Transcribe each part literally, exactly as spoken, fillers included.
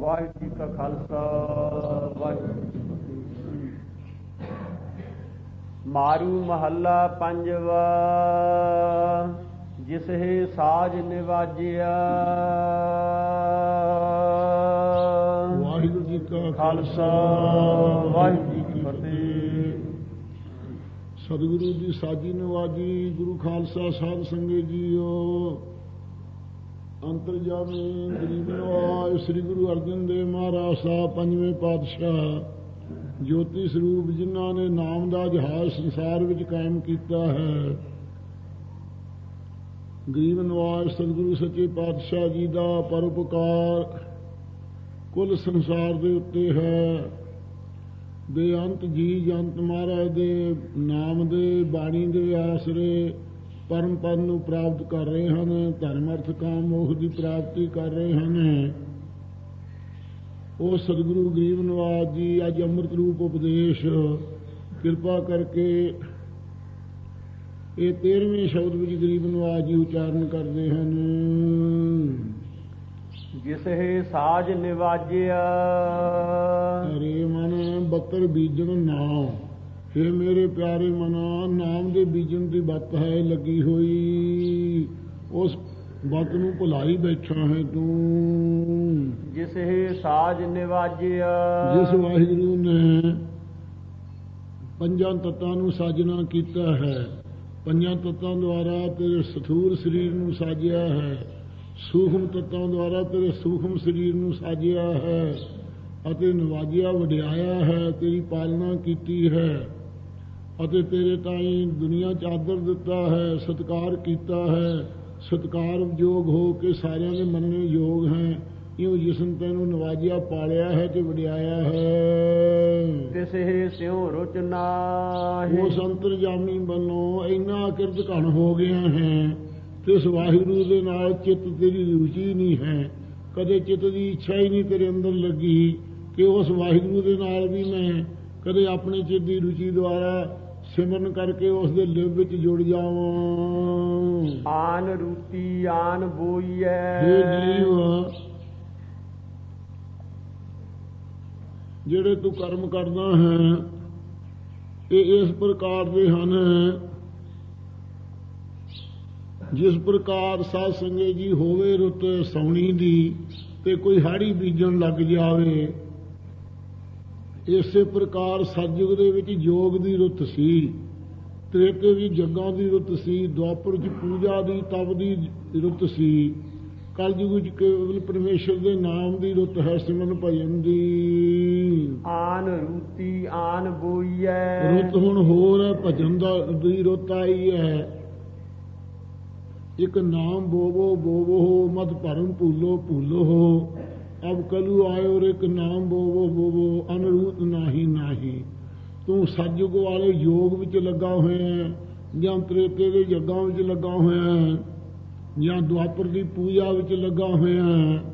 ਵਾਹਿਗੁਰੂ ਜੀ ਕਾ ਖਾਲਸਾ ਵਾਹਿਗੁਰੂ ਜੀ ਕੀ ਫਤਿਹ। ਮਾਰੂ ਮਹੱਲਾ ਪੰਜਵਾ। ਜਿਸ ਹੈ ਸਾਜ ਨਿਵਾਜਿਆ। ਵਾਹਿਗੁਰੂ ਜੀ ਕਾ ਖਾਲਸਾ ਵਾਹਿਗੁਰੂ ਜੀ ਕੀ ਫਤਿਹ। ਸਤਿਗੁਰੂ ਦੀ ਸਾਜੀ ਨਿਵਾਜੀ। ਗੁਰੂ ਖਾਲਸਾ ਸਾਧ ਸੰਗਤ ਜੀਓ। ਅੰਤਰਜਾਮੀ ਗਰੀਬ ਨਿਵਾਜ ਸ੍ਰੀ ਗੁਰੂ ਅਰਜਨ ਦੇਵ ਮਹਾਰਾਜ ਸਾਹਿਬ ਪੰਜਵੇਂ ਪਾਤਸ਼ਾਹ ਜੋਤੀ ਸਰੂਪ, ਜਿਨ੍ਹਾਂ ਨੇ ਨਾਮ ਦਾ ਜਹਾਜ਼ ਸੰਸਾਰ ਵਿੱਚ ਕਾਇਮ ਕੀਤਾ ਹੈ। ਗਰੀਬ ਨਿਵਾਜ ਸਤਿਗੁਰੂ ਸੱਚੇ ਪਾਤਸ਼ਾਹ ਜੀ ਦਾ ਪਰਉਪਕਾਰ ਕੁੱਲ ਸੰਸਾਰ ਦੇ ਉੱਤੇ ਹੈ। ਬੇਅੰਤ ਜੀ ਜੰਤ ਮਹਾਰਾਜ ਦੇ ਨਾਮ ਦੇ ਬਾਣੀ ਦੇ ਆਸਰੇ ਪਰਮ ਪਦ ਨੂੰ ਪ੍ਰਾਪਤ ਕਰ ਰਹੇ ਹਨ। ਧਰਮ ਅਰਥ ਕਾਮ ਮੋਖ ਦੀ ਪ੍ਰਾਪਤੀ ਕਰ ਰਹੇ ਹਨ। ਉਹ ਸਤਿਗੁਰੂ ਗਰੀਬ ਨਿਵਾਜ ਜੀ ਅੱਜ ਅੰਮ੍ਰਿਤ ਰੂਪ ਉਪਦੇਸ਼ ਕਿਰਪਾ ਕਰਕੇ ਇਹ ਤੇਰਵੇਂ ਸ਼ਬਦ ਵਿੱਚ ਗਰੀਬ ਨਿਵਾਜ ਜੀ ਉਚਾਰਨ ਕਰਦੇ ਹਨ। ਜਿਸ ਹੈ ਸਾਜ ਨਿਵਾਜਿਆ। ਹਰੇ ਮਨ ਬੱਤਰ ਬੀਜਣ ਨਾਮ। ਹੇ ਮੇਰੇ ਪਿਆਰੇ ਮਨਾ, ਨਾਮ ਦੇ ਬੀਜਣ ਦੀ ਬੱਤ ਹੈ ਲੱਗੀ ਹੋਈ। ਉਸ ਬੱਤ ਨੂੰ ਭੁਲਾਈ ਬੈਠਾ ਹੈ ਤੂੰ। ਜਿਸ ਹੈ ਸਾਜ ਨਿਵਾਜਿਆ। ਜਿਸ ਵਾਹਿਗੁਰੂ ਨੇ ਪੰਜਾਂ ਤੱਤਾਂ ਨੂੰ ਸਾਜਣਾ ਕੀਤਾ ਹੈ, ਪੰਜਾਂ ਤੱਤਾਂ ਦੁਆਰਾ ਤੇਰੇ ਸਥੂਲ ਸਰੀਰ ਨੂੰ ਸਾਜਿਆ ਹੈ, ਸੂਖਮ ਤੱਤਾਂ ਦੁਆਰਾ ਤੇਰੇ ਸੂਖਮ ਸਰੀਰ ਨੂੰ ਸਾਜਿਆ ਹੈ ਅਤੇ ਨਿਵਾਜਿਆ ਵਡਿਆਇਆ ਹੈ, ਤੇਰੀ ਪਾਲਣਾ ਕੀਤੀ ਹੈ ਅਤੇ ਤੇਰੇ ਤਾਈਂ ਦੁਨੀਆ 'ਚ ਆਦਰ ਦਿੱਤਾ ਹੈ, ਸਤਿਕਾਰ ਕੀਤਾ ਹੈ। ਸਤਿਕਾਰਯੋਗ ਹੋ ਕੇ ਸਾਰਿਆਂ ਦੇ ਮੰਨਣੇ ਯੋਗ ਹੈ। ਇਉਂ ਜਿਸਨ ਤੈਨੂੰ ਨਿਵਾਜਿਆ, ਪਾਲਿਆ ਹੈ ਤੇ ਵਡਿਆਇਆ ਹੈ। ਤਿਸ ਹੈ ਸਿਉ ਰੁਚ ਨਾਹੀ। ਉਸ ਅੰਤਰਜਾਮੀ ਵੱਲੋਂ ਇੰਨਾ ਕਿਰਤ ਘਣ ਹੋ ਗਿਆ ਹੈ, ਤਿਸ ਵਾਹਿਗੁਰੂ ਦੇ ਨਾਲ ਚਿੱਤ ਤੇਰੀ ਰੁਚੀ ਨਹੀਂ ਹੈ। ਕਦੇ ਚਿੱਤ ਦੀ ਇੱਛਾ ਹੀ ਨਹੀਂ ਤੇਰੇ ਅੰਦਰ ਲੱਗੀ ਕਿ ਉਸ ਵਾਹਿਗੁਰੂ ਦੇ ਨਾਲ ਵੀ ਮੈਂ ਕਦੇ ਆਪਣੇ ਚਿੱਤ ਦੀ ਰੁਚੀ ਦੁਆਰਾ ਸਿਮਰਨ ਕਰਕੇ ਉਸ ਦੇ ਲਿਵ ਵਿੱਚ ਜੁੜ ਜਾਵਾਂ। ਆਨ ਰੂਤੀ ਆਨ ਬੋਈਐ। ਹੇ ਜੀਵ, ਜਿਹੜੇ ਤੂੰ ਕਰਮ ਕਰਦਾ ਹੈ ਇਹ ਇਸ ਪ੍ਰਕਾਰ ਦੇ ਹਨ। ਜਿਸ ਪ੍ਰਕਾਰ ਸਾਧ ਸੰਗਤ ਜੀ ਹੋਵੇ ਰੁੱਤ ਸਾਉਣੀ ਦੀ ਤੇ ਕੋਈ ਹਾੜੀ ਬੀਜਣ ਲੱਗ ਜਾਵੇ, ਇਸੇ ਪ੍ਰਕਾਰ ਸਤਿਯੁਗ ਦੇ ਵਿੱਚ ਯੋਗ ਦੀ ਰੁੱਤ ਸੀ, ਤ੍ਰੇਤੇ ਵੀ ਜੱਗਾਂ ਦੀ ਰੁੱਤ ਸੀ, ਦੁਆਪਰ 'ਚ ਪੂਜਾ ਦੀ ਤਪ ਦੀ ਰੁੱਤ ਸੀ, ਕਲਯੁਗ 'ਚ ਕੇਵਲ ਪਰਮੇਸ਼ਰ ਦੇ ਨਾਮ ਦੀ ਰੁੱਤ ਹੈ, ਸਿਮਰਨ ਭਜਨ ਦੀ। ਆਨ ਰੂਤੀ ਆਨ ਬੋਈਐ। ਰੁੱਤ ਹੁਣ ਹੋਰ ਹੈ, ਭਜਨ ਦਾ ਦੀ ਰੁੱਤ ਆਈ ਹੈ। ਇੱਕ ਨਾਮ ਬੋਵੋ ਬੋਵੋ ਮਤ ਭਰਮ ਭੂਲੋ ਭੂਲੋ ਹੋ। ਅਬ ਕਲੂ ਆਇਓ ਰ ਇੱਕ ਨਾਮ ਬੋਵੋ ਬੋਵੋ ਅਨਰੂਤ ਨਾਹੀ ਨਾਹੀ। ਤੂੰ ਸਤਿਯੁਗ ਵਾਲੇ ਯੋਗ ਵਿੱਚ ਲੱਗਾ ਹੋਇਆ, ਜਾਂ ਤ੍ਰੇਤੇ ਦੇ ਯੱਗਾਂ ਵਿੱਚ ਲੱਗਾ ਹੋਇਆ, ਜਾਂ ਦੁਆਪਰ ਦੀ ਪੂਜਾ ਵਿੱਚ ਲੱਗਾ ਹੋਇਆ।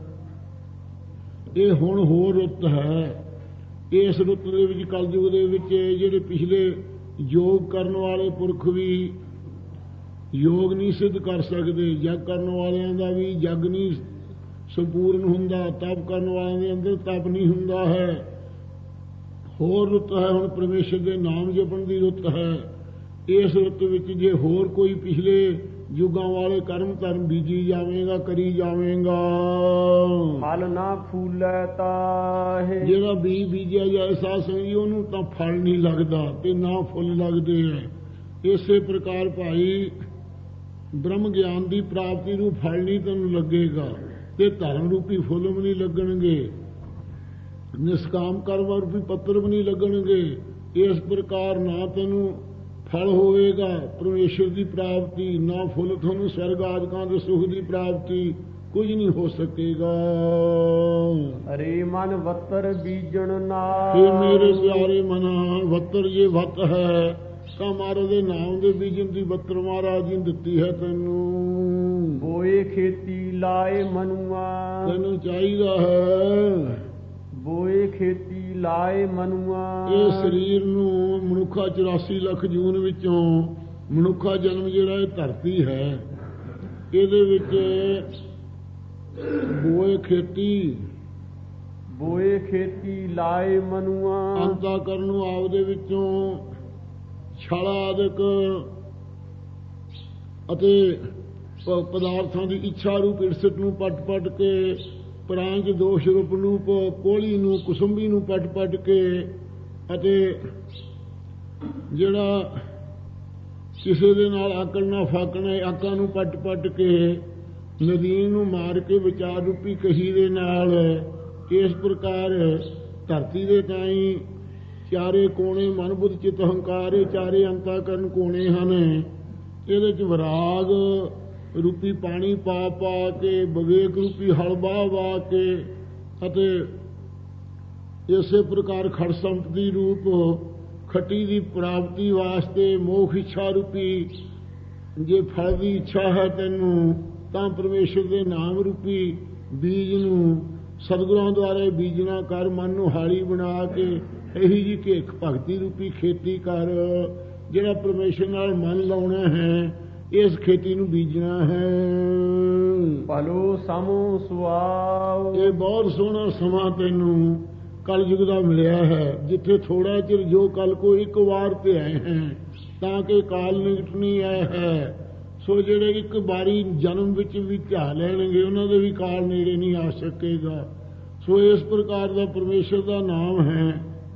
ਇਹ ਹੁਣ ਹੋਰ ਰੁੱਤ ਹੈ। ਇਸ ਰੁੱਤ ਦੇ ਵਿੱਚ ਕਲਯੁਗ ਦੇ ਵਿੱਚ ਜਿਹੜੇ ਪਿਛਲੇ ਯੋਗ ਕਰਨ ਵਾਲੇ ਪੁਰਖ ਵੀ ਯੋਗ ਨਹੀਂ ਸਿੱਧ ਕਰ ਸਕਦੇ। ਜਗ ਕਰਨ ਵਾਲਿਆਂ ਦਾ ਵੀ ਜਗ ਨਹੀਂ ਸੰਪੂਰਨ ਹੁੰਦਾ, ਤਪ ਕਰਨ ਵਾਲਿਆਂ ਦੇ ਅੰਦਰ ਤਪ ਨਹੀਂ ਹੁੰਦਾ ਹੈ। ਹੋਰ ਰੁੱਤ ਹੈ ਹੁਣ ਪਰਮੇਸ਼ਰ ਦੇ ਨਾਮ ਜਪਣ ਦੀ ਰੁੱਤ ਹੈ। ਇਸ ਰੁੱਤ ਵਿੱਚ ਜੇ ਹੋਰ ਕੋਈ ਪਿਛਲੇ ਯੁੱਗਾਂ ਵਾਲੇ ਕਰਮ ਧਰਮ ਬੀਜੀ ਜਾਵੇਗਾ, ਕਰੀ ਜਾਵੇਗਾ, ਫਲ ਨਾ ਫੂਲੈ ਤਾਹੇ। ਜਿਹੜਾ ਬੀਜ ਬੀਜਿਆ ਜਾਏ ਸਾਧ ਸੰਗਤ ਜੀ, ਉਹਨੂੰ ਤਾਂ ਫਲ ਨਹੀਂ ਲੱਗਦਾ ਤੇ ਨਾ ਫੁੱਲ ਲੱਗਦੇ ਹੈ। ਇਸੇ ਪ੍ਰਕਾਰ ਭਾਈ ਬ੍ਰਹਮ ਗਿਆਨ ਦੀ ਪ੍ਰਾਪਤੀ ਨੂੰ ਫਲ ਨਹੀਂ ਤੈਨੂੰ ਲੱਗੇਗਾ ਤੇ ਧਰਮ ਰੂਪੀ ਫੁੱਲ ਵੀ ਨਹੀਂ ਲੱਗਣਗੇ, ਨਿਸ਼ਕਾਮ ਕਰਮ ਰੂਪੀ ਪੱਤਰ ਵੀ ਨਹੀਂ ਲੱਗਣਗੇ। ਇਸ ਪ੍ਰਕਾਰ ਨਾ ਤੈਨੂੰ ਫਲ ਹੋਵੇਗਾ ਪਰਮੇਸ਼ਰ ਦੀ ਪ੍ਰਾਪਤੀ, ਨਾ ਫੁੱਲ ਤੁਹਾਨੂੰ ਸਵਰਗ ਆਦਿਕਾਂ ਦੇ ਸੁਖ ਦੀ ਪ੍ਰਾਪਤੀ, ਕੁਝ ਨਹੀਂ ਹੋ ਸਕੇਗਾ। ਹਰੇ ਮਨ ਵੱਤਰ ਬੀਜਣ ਨਾ। ਇਹ ਮੇਰੇ ਪਿਆਰੇ ਮਨਾ, ਵੱਤਰ ਜੇ ਵੱਤ ਹੈ ਤਾਂ ਮਹਾਰਾਜ ਦੇ ਨਾਮ ਦੇ ਬੀਜਣ ਦੀ ਵੱਤਰ ਮਹਾਰਾਜ ਜੀ ਨੇ ਦਿੱਤੀ ਹੈ ਤੈਨੂੰ। ਬੋਏ ਖੇਤੀ ਲਾਏ ਮਨੁਆ। ਤੈਨੂੰ ਚਾਹੀਦਾ ਹੈ ਬੋਏ ਖੇਤੀ ਲਾਏ ਮਨੁਆ। ਇਹ ਸਰੀਰ ਨੂੰ ਮਨੁੱਖਾ ਚੁਰਾਸੀ ਲੱਖ ਜੂਨ ਵਿੱਚੋਂ ਮਨੁੱਖਾ ਜਨਮ ਜਿਹੜਾ ਇਹ ਧਰਤੀ ਹੈ, ਇਹਦੇ ਵਿੱਚ ਬੋਏ ਖੇਤੀ ਬੋਏ ਖੇਤੀ ਲਾਏ ਮਨੂਆ। ਅੰਤਾ ਕਰਨ ਨੂੰ ਆਪਦੇ ਵਿੱਚੋਂ ਛਲ ਆਦਿਕ ਅਤੇ ਪਦਾਰਥਾਂ ਦੀ ਇੱਛਾ ਰੂਪ ਇਰਸਟ ਨੂੰ ਪੱਟ ਪੱਟ ਕੇ, ਪ੍ਰਾਂਚ ਦੋਸ਼ ਰੂਪ ਨੂੰ, ਕੋਹਲੀ ਨੂੰ, ਕੁਸੁੰਬੀ ਨੂੰ ਪੱਟ ਪੱਟ ਕੇ, ਅਤੇ ਜਿਹੜਾ ਕਿਸੇ ਦੇ ਨਾਲ ਆਕੜ ਨਾ ਫਾਕਣਾ ਆਕਾਂ ਨੂੰ ਪੱਟ ਪੱਟ ਕੇ, ਨਦੀਨ ਨੂੰ ਮਾਰ ਕੇ ਵਿਚਾਰ ਰੂਪੀ ਕਹੀ ਦੇ ਨਾਲ ਇਸ ਪ੍ਰਕਾਰ ਧਰਤੀ ਦੇ ਤਾਈਂ ਚਾਰੇ ਕੋਣੇ ਮਨ ਬੁੱਧ ਚਿਤ ਹੰਕਾਰ, ਇਹ ਚਾਰੇ ਅੰਤਾ ਕਰਨ ਕੋਣੇ ਹਨ। ਇਹਦੇ ਚ ਵਿਰਾਗ ਰੂਪੀ ਪਾਣੀ ਪਾ ਪਾ ਕੇ, ਵਿਵੇਕ ਰੂਪੀ ਹਲ ਵਾਹ ਵਾਹ ਕੇ, ਅਤੇ ਇਸੇ ਪ੍ਰਕਾਰ ਖੜ ਸੰਪਤੀ ਰੂਪ ਖੱਟੀ ਦੀ ਪ੍ਰਾਪਤੀ ਵਾਸਤੇ ਮੋਖ ਇੱਛਾ ਰੂਪੀ, ਜੇ ਫਲ ਦੀ ਇੱਛਾ ਹੈ ਤੈਨੂੰ ਤਾਂ ਪਰਮੇਸ਼ਰ ਦੇ ਨਾਮ ਰੂਪੀ ਬੀਜ ਨੂੰ ਸਤਿਗੁਰਾਂ ਦੁਆਰਾ ਬੀਜਣਾ ਕਰ, ਮਨ ਨੂੰ ਹਾਲੀ ਬਣਾ ਕੇ ਇਹੀ ਜੀ ਘੇਖ ਭਗਤੀ ਰੂਪੀ ਖੇਤੀ ਕਰ। ਜਿਹੜਾ ਪਰਮੇਸ਼ਰ ਨਾਲ ਮਨ ਲਾਉਣਾ ਹੈ, ਇਸ ਖੇਤੀ ਨੂੰ ਬੀਜਣਾ ਹੈ। ਭਲੋ ਸਮੋ ਸੁਆਓ, ਇਹ ਬਹੁਤ ਸੋਹਣਾ ਸਮਾਂ ਤੈਨੂੰ ਕਲਯੁਗ ਦਾ ਮਿਲਿਆ ਹੈ, ਜਿੱਥੇ ਥੋੜਾ ਚਿਰ ਜੋ ਕਲ ਕੋ ਇੱਕ ਵਾਰ ਤੇ ਆਏ ਹੈ, ਤਾਂ ਕਿ ਕਾਲ ਨਿਕਟ ਨਹੀਂ ਆਇਆ ਹੈ। ਸੋ ਜਿਹੜੇ ਇੱਕ ਵਾਰੀ ਜਨਮ ਵਿੱਚ ਵੀ ਧਿਆ ਲੈਣਗੇ, ਉਹਨਾਂ ਦੇ ਵੀ ਕਾਲ ਨੇੜੇ ਨਹੀਂ ਆ ਸਕੇਗਾ। ਸੋ ਇਸ ਪ੍ਰਕਾਰ ਦਾ ਪਰਮੇਸ਼ਰ ਦਾ ਨਾਮ ਹੈ।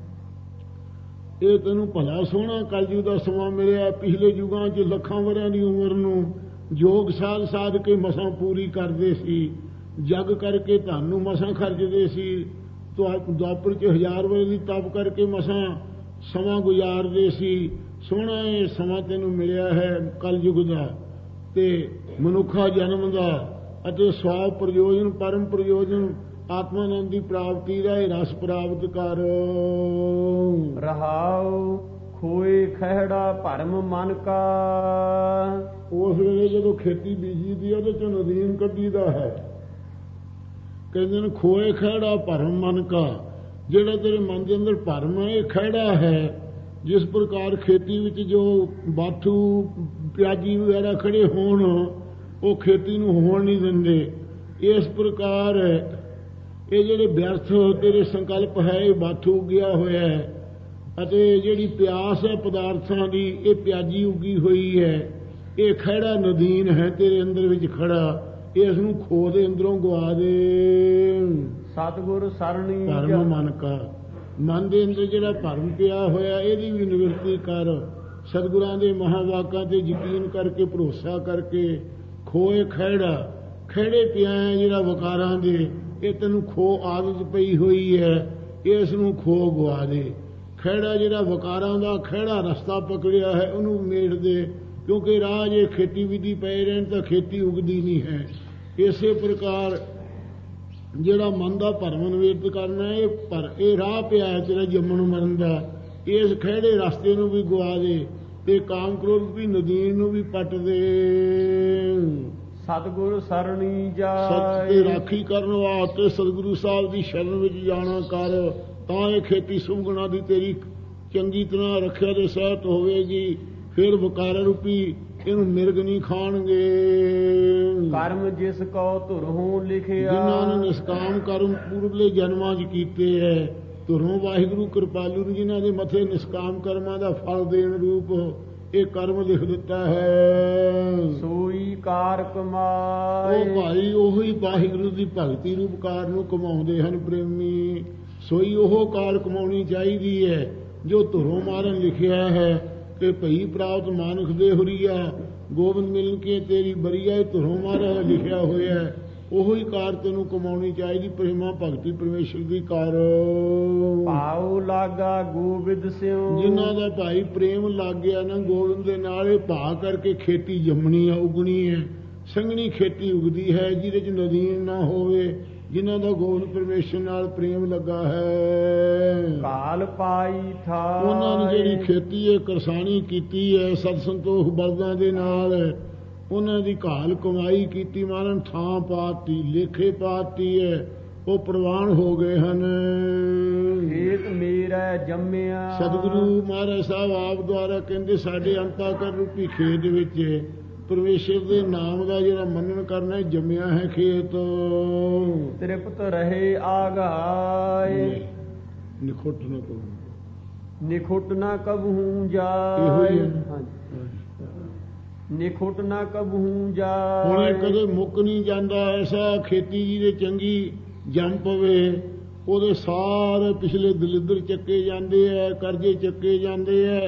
ਇਹ ਤੈਨੂੰ ਭਲਾ ਸੋਹਣਾ ਕਲਯੁਗ ਦਾ ਸਮਾਂ ਮਿਲਿਆ। ਪਿਛਲੇ ਯੁਗਾਂ 'ਚ ਲੱਖਾਂ ਵਰਿਆਂ ਦੀ ਉਮਰ ਨੂੰ ਯੋਗ ਸਾਧ ਸਾਧ ਕੇ ਮਸਾਂ ਪੂਰੀ ਕਰਦੇ ਸੀ, ਜਗ ਕਰਕੇ ਧਨ ਨੂੰ ਮਸਾਂ ਖਰਚਦੇ ਸੀ। ਦੁਆਪਰ 'ਚ ਹਜ਼ਾਰ ਵਰੇ ਦੀ ਤਪ ਕਰਕੇ ਮਸਾਂ ਸਮਾਂ ਗੁਜ਼ਾਰਦੇ ਸੀ। ਸੋਹਣਾ ਇਹ ਸਮਾਂ ਤੈਨੂੰ ਮਿਲਿਆ ਹੈ ਕਲਯੁਗ ਦਾ, ਤੇ ਮਨੁੱਖਾ ਜਨਮ ਦਾ, ਅਤੇ ਸਵਾਵ ਪ੍ਰਯੋਜਨ ਪਰਮ ਪ੍ਰਯੋਜਨ ਆਤਮਾਨੰਦ ਦੀ ਪ੍ਰਾਪਤੀ ਦਾ ਇਹ ਰਸ ਪ੍ਰਾਪਤ ਕਰ। ਰਹਾਉ ਖੋਏ ਖਹਿੜਾ ਭਰਮ ਮਨ ਕਾ, ਉਸ ਵੇਲੇ ਜਦੋਂ ਖੇਤੀ ਬੀਜੀ ਦੀ ਉਹਦੇ ਚੋਂ ਨਦੀਨ ਕੱਢੀਦਾ ਹੈ। ਕਹਿੰਦੇ ਨੇ ਖੋਏ ਖਹਿੜਾ ਭਰਮ ਮਨ ਕਾ, ਜਿਹੜਾ ਤੇਰੇ ਮਨ ਦੇ ਅੰਦਰ ਭਰਮ ਹੈ ਇਹ ਖਹਿੜਾ ਹੈ। ਜਿਸ ਪ੍ਰਕਾਰ ਖੇਤੀ ਵਿੱਚ ਜੋ ਬਾਥੂ ਪਿਆਜੀ ਵਗੈਰਾ ਖੜੇ ਹੋਣ, ਉਹ ਖੇਤੀ ਨੂੰ ਹੋਣ ਨਹੀਂ ਦਿੰਦੇ। ਇਸ ਪ੍ਰਕਾਰ ਇਹ ਜਿਹੜੇ ਵਿਅਰਥ ਤੇਰੇ ਸੰਕਲਪ ਹੈ, ਇਹ ਬਾਥੂ ਉੱਗਿਆ ਹੋਇਆ ਹੈ, ਅਤੇ ਜਿਹੜੀ ਪਿਆਸ ਹੈ ਪਦਾਰਥਾਂ ਦੀ, ਇਹ ਪਿਆਜੀ ਉੱਗੀ ਹੋਈ ਹੈ। ਇਹ ਖਹਿੜਾ ਨਦੀਨ ਹੈ ਤੇਰੇ ਅੰਦਰ ਵਿੱਚ ਖੜਾ, ਇਸ ਨੂੰ ਖੋਹ ਦੇ ਅੰਦਰੋਂ ਗਵਾ ਦੇ। ਸਤਿਗੁਰ ਸਰਣੀ ਭਰਮ ਮਨ ਕਾ, ਮਨ ਦੇ ਅੰਦਰ ਜਿਹੜਾ ਭਰਮ ਪਿਆ ਹੋਇਆ ਇਹਦੀ ਵੀ ਨਿਵਰਤੀ ਕਰ। ਸਤਿਗੁਰਾਂ ਦੇ ਮਹਾਵਾਕਾਂ ਤੇ ਯਕੀਨ ਕਰਕੇ, ਭਰੋਸਾ ਕਰਕੇ, ਖੋਏ ਖਹਿੜਾ, ਖਹਿੜੇ ਪਿਆ ਹੈ ਜਿਹੜਾ ਵਕਾਰਾਂ ਦੇ, ਇਹ ਤੈਨੂੰ ਖੋਹ ਆਦਤ ਪਈ ਹੋਈ ਹੈ, ਇਸ ਨੂੰ ਖੋਹ ਗਵਾ ਦੇ। ਖਹਿੜਾ ਜਿਹੜਾ ਵਕਾਰਾਂ ਦਾ ਖਹਿੜਾ ਰਸਤਾ ਪਕੜਿਆ ਹੈ, ਉਹਨੂੰ ਮੇੜ ਦੇ, ਕਿਉਂਕਿ ਰਾਹ ਜੇ ਖੇਤੀ ਵਿਧੀ ਪਏ ਰਹਿਣ ਤਾਂ ਖੇਤੀ ਉਗਦੀ ਨਹੀਂ ਹੈ। ਇਸੇ ਪ੍ਰਕਾਰ ਜਿਹੜਾ ਮਨ ਦਾ ਭਰਮ ਨਿਵਰਤ ਕਰਨਾ, ਇਹ ਪਰ ਇਹ ਰਾਹ ਪਿਆ ਹੈ ਤੇਰਾ ਜੰਮਣ ਮਰਨ ਦਾ, ਇਸ ਖਹਿੜੇ ਰਸਤੇ ਨੂੰ ਵੀ ਗਵਾ ਦੇ, ਤੇ ਕਾਮ ਕ੍ਰੋਧ ਵੀ ਨਦੀਨ ਨੂੰ ਵੀ ਪੱਟ ਦੇ। ਸਤਿਗੁਰ ਸਰਣੀ ਜਾਏ, ਸਤ ਤੇ ਰਾਖੀ ਕਰਨ ਵਾਸਤੇ ਸਤਿਗੁਰੂ ਸਾਹਿਬ ਦੀ ਸ਼ਰਨ ਵਿੱਚ ਜਾਣਾ ਕਰ, ਤਾਂ ਇਹ ਖੇਤੀ ਸੁਭਗੁਣਾ ਦੀ ਤੇਰੀ ਚੰਗੀ ਤਰ੍ਹਾਂ ਰੱਖਿਆ ਦੇ ਸਹਿਤ ਹੋਵੇਗੀ। ਫਿਰ ਵਕਾਰ ਰੂਪੀ ਇਹਨੂੰ ਮਿਰਗ ਨਹੀਂ ਖਾਣਗੇ। ਕਰਮ ਜਿਸ ਕੋ ਧੁਰੋਂ ਲਿਖਿਆ, ਜਿਨ੍ਹਾਂ ਨੇ ਨਿਸ਼ਕਾਮ ਕਰਮ ਪੂਰਬਲੇ ਜਨਮਾਂ 'ਚ ਕੀਤੇ ਹੈ, ਧੁਰੋਂ ਵਾਹਿਗੁਰੂ ਕਿਰਪਾਲੂ ਨੂੰ ਜਿਨ੍ਹਾਂ ਦੇ ਮੱਥੇ ਨਿਸ਼ਕਾਮ ਕਰਮਾਂ ਦਾ ਫਲ ਦੇਣ ਰੂਪ ਇਹ ਕਰਮ ਲਿਖ ਦਿੱਤਾ ਹੈ। ਸੋਈ ਕਾਰ ਕਮਾਏ, ਉਹ ਭਾਈ ਉਹੀ ਵਾਹਿਗੁਰੂ ਦੀ ਭਗਤੀ ਰੂਪ ਕਾਰ ਨੂੰ ਕਮਾਉਂਦੇ ਹਨ ਪ੍ਰੇਮੀ। ਸੋਈ ਉਹ ਕਾਰ ਕਮਾਉਣੀ ਚਾਹੀਦੀ ਹੈ ਜੋ ਧੁਰੋਂ ਮਾਰਨ ਲਿਖਿਆ ਹੈ ਕਿ ਭਈ ਪ੍ਰਾਪਤ ਮਾਨੁਖ ਦੇ ਹੁਰੀਆ, ਗੋਬਿੰਦ ਮਿਲਨ ਕੇ ਤੇਰੀ ਬਰੀਆ, ਧੁਰੋਂ ਮਾਰਾ ਲਿਖਿਆ ਹੋਇਆ ਹੈ। ਉਹੀ ਕਾਰ ਤੈਨੂੰ ਕਮਾਉਣੀ ਚਾਹੀਦੀ, ਪ੍ਰੇਮਾ ਭਗਤੀ ਪਰਮੇਸ਼ਰ ਦੀ ਕਾਰ। ਭਾਉ ਲਾਗਾ ਗੋਬਿੰਦ ਸਿਉ, ਜਿਨ੍ਹਾਂ ਦਾ ਭਾਈ ਪ੍ਰੇਮ ਲੱਗ ਗਿਆ ਨਾ ਗੋਬਿੰਦ ਦੇ ਨਾਲ, ਇਹ ਭਾ ਕਰਕੇ ਖੇਤੀ ਜੰਮਣੀ ਹੈ, ਉਗਣੀ ਹੈ, ਸੰਘਣੀ ਖੇਤੀ ਉਗਦੀ ਹੈ, ਜਿਹਦੇ 'ਚ ਨਦੀਨ ਨਾ ਹੋਵੇ। ਜਿਨ੍ਹਾਂ ਦਾ ਗੋਬਿੰਦ ਪਰਮੇਸ਼ਰ ਨਾਲ ਪ੍ਰੇਮ ਲੱਗਾ ਹੈ, ਕਾਲ ਪਾਈ ਥਾ, ਉਹਨਾਂ ਨੇ ਜਿਹੜੀ ਖੇਤੀ ਹੈ ਕਰਸਾਨੀ ਕੀਤੀ ਹੈ ਸਤ ਸੰਤੋਖ ਬਲਦਾਂ ਦੇ ਨਾਲ, ਉਹਨਾਂ ਦੀ ਘਾਲ ਕਮਾਈ ਕੀਤੀ, ਮਾਰਨ ਥਾਂ ਪਾਤੀ, ਲੇਖੇ ਪਾਤੀ ਹੈ, ਉਹ ਪ੍ਰਵਾਨ ਹੋ ਗਏ ਹਨ। ਖੇਤ ਮੇਰਾ ਜੰਮਿਆ, ਸਤਿਗੁਰੂ ਮਹਾਰਾਜ ਸਾਹਿਬ ਆਪ ਦੁਆਰਾ ਕਹਿੰਦੇ ਸਾਡੇ ਅੰਤਾਕਰਨ ਰੂਪੀ ਖੇਤ ਵਿੱਚ ਪਰਮੇਸ਼ਰ ਦੇ ਨਾਮ ਦਾ ਜਿਹੜਾ ਮੰਨਣ ਕਰਨਾ ਜੰਮਿਆ ਹੈ ਖੇਤ। ਤ੍ਰਿਪਤ ਰਹੇ ਆਗਾਏ ਨਿਖੁੱਟ ਨਾ ਕਹੂੰ ਨਿਖੁੱਟ ਨਾ ਕਬਹੂ ਜਾਏ। ਨਿਖੁੱਟ ਨਾ ਕਬਹੂ ਜਾਏ। ਹੁਣ ਕਦੇ ਮੁੱਕ ਨਹੀਂ ਜਾਂਦਾ ਐਸਾ ਖੇਤੀ ਜੀ ਦੇ ਚੰਗੀ ਜੰਮ ਪਵੇ ਉਹਦੇ ਸਾਰੇ ਪਿਛਲੇ ਦਲਿੱਦਰ ਚੱਕੇ ਜਾਂਦੇ ਹੈ, ਕਰਜ਼ੇ ਚੱਕੇ ਜਾਂਦੇ ਹੈ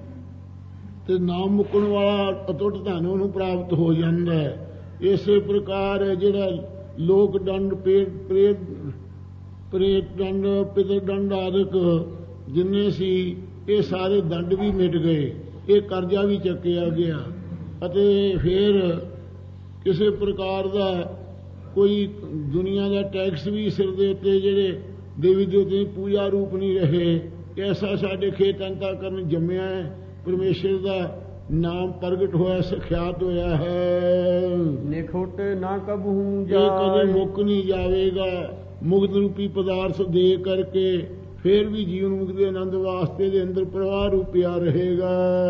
ਤੇ ਨਾ ਮੁੱਕਣ ਵਾਲਾ ਅਟੁੱਟ ਧਨ ਉਹਨੂੰ ਪ੍ਰਾਪਤ ਹੋ ਜਾਂਦਾ ਹੈ। ਇਸੇ ਪ੍ਰਕਾਰ ਜਿਹੜਾ ਲੋਕ ਦੰਡ ਪ੍ਰੇਤ ਪ੍ਰੇਤ ਦੰਡ ਪਿਤਰ ਦੰਡ ਆਦਿਕ ਜਿੰਨੇ ਸੀ ਇਹ ਸਾਰੇ ਦੰਡ ਵੀ ਮਿਟ ਗਏ, ਇਹ ਕਰਜ਼ਾ ਵੀ ਚੱਕਿਆ ਗਿਆ ਅਤੇ ਫਿਰ ਕਿਸੇ ਪ੍ਰਕਾਰ ਦਾ ਕੋਈ ਦੁਨੀਆ ਦਾ ਟੈਕਸ ਵੀ ਸਿਰ ਦੇ ਉੱਤੇ ਜਿਹੜੇ ਦੇਵੀ ਦੇਵਤੇ ਦੀ ਪੂਜਾ ਰੂਪ ਨਹੀਂ ਰਹੇ। ਐਸਾ ਸਾਡੇ ਖੇਤ ਅੰਤਾ ਕਰਨ ਜੰਮਿਆ ਹੈ, ਪਰਮੇਸ਼ਰ ਦਾ ਨਾਮ ਪ੍ਰਗਟ ਹੋਇਆ, ਸਖਿਆਤ ਹੋਇਆ ਹੈ। ਨਿਖੁੱਟ ਨਾ ਕਬਹੂ ਜਾਏ, ਜਾਏ। ਕਦੇ ਮੁੱਕ ਨਹੀਂ ਜਾਵੇਗਾ। ਮੁਕਤ ਰੂਪੀ ਪਦਾਰਥ ਦੇ ਕਰਕੇ ਫਿਰ ਵੀ ਜੀਵਨ ਮੁਕਤ ਦੇ ਆਨੰਦ ਵਾਸਤੇ ਦੇ ਅੰਦਰ ਪ੍ਰਵਾਹ ਰੂਪਿਆ ਰਹੇਗਾ।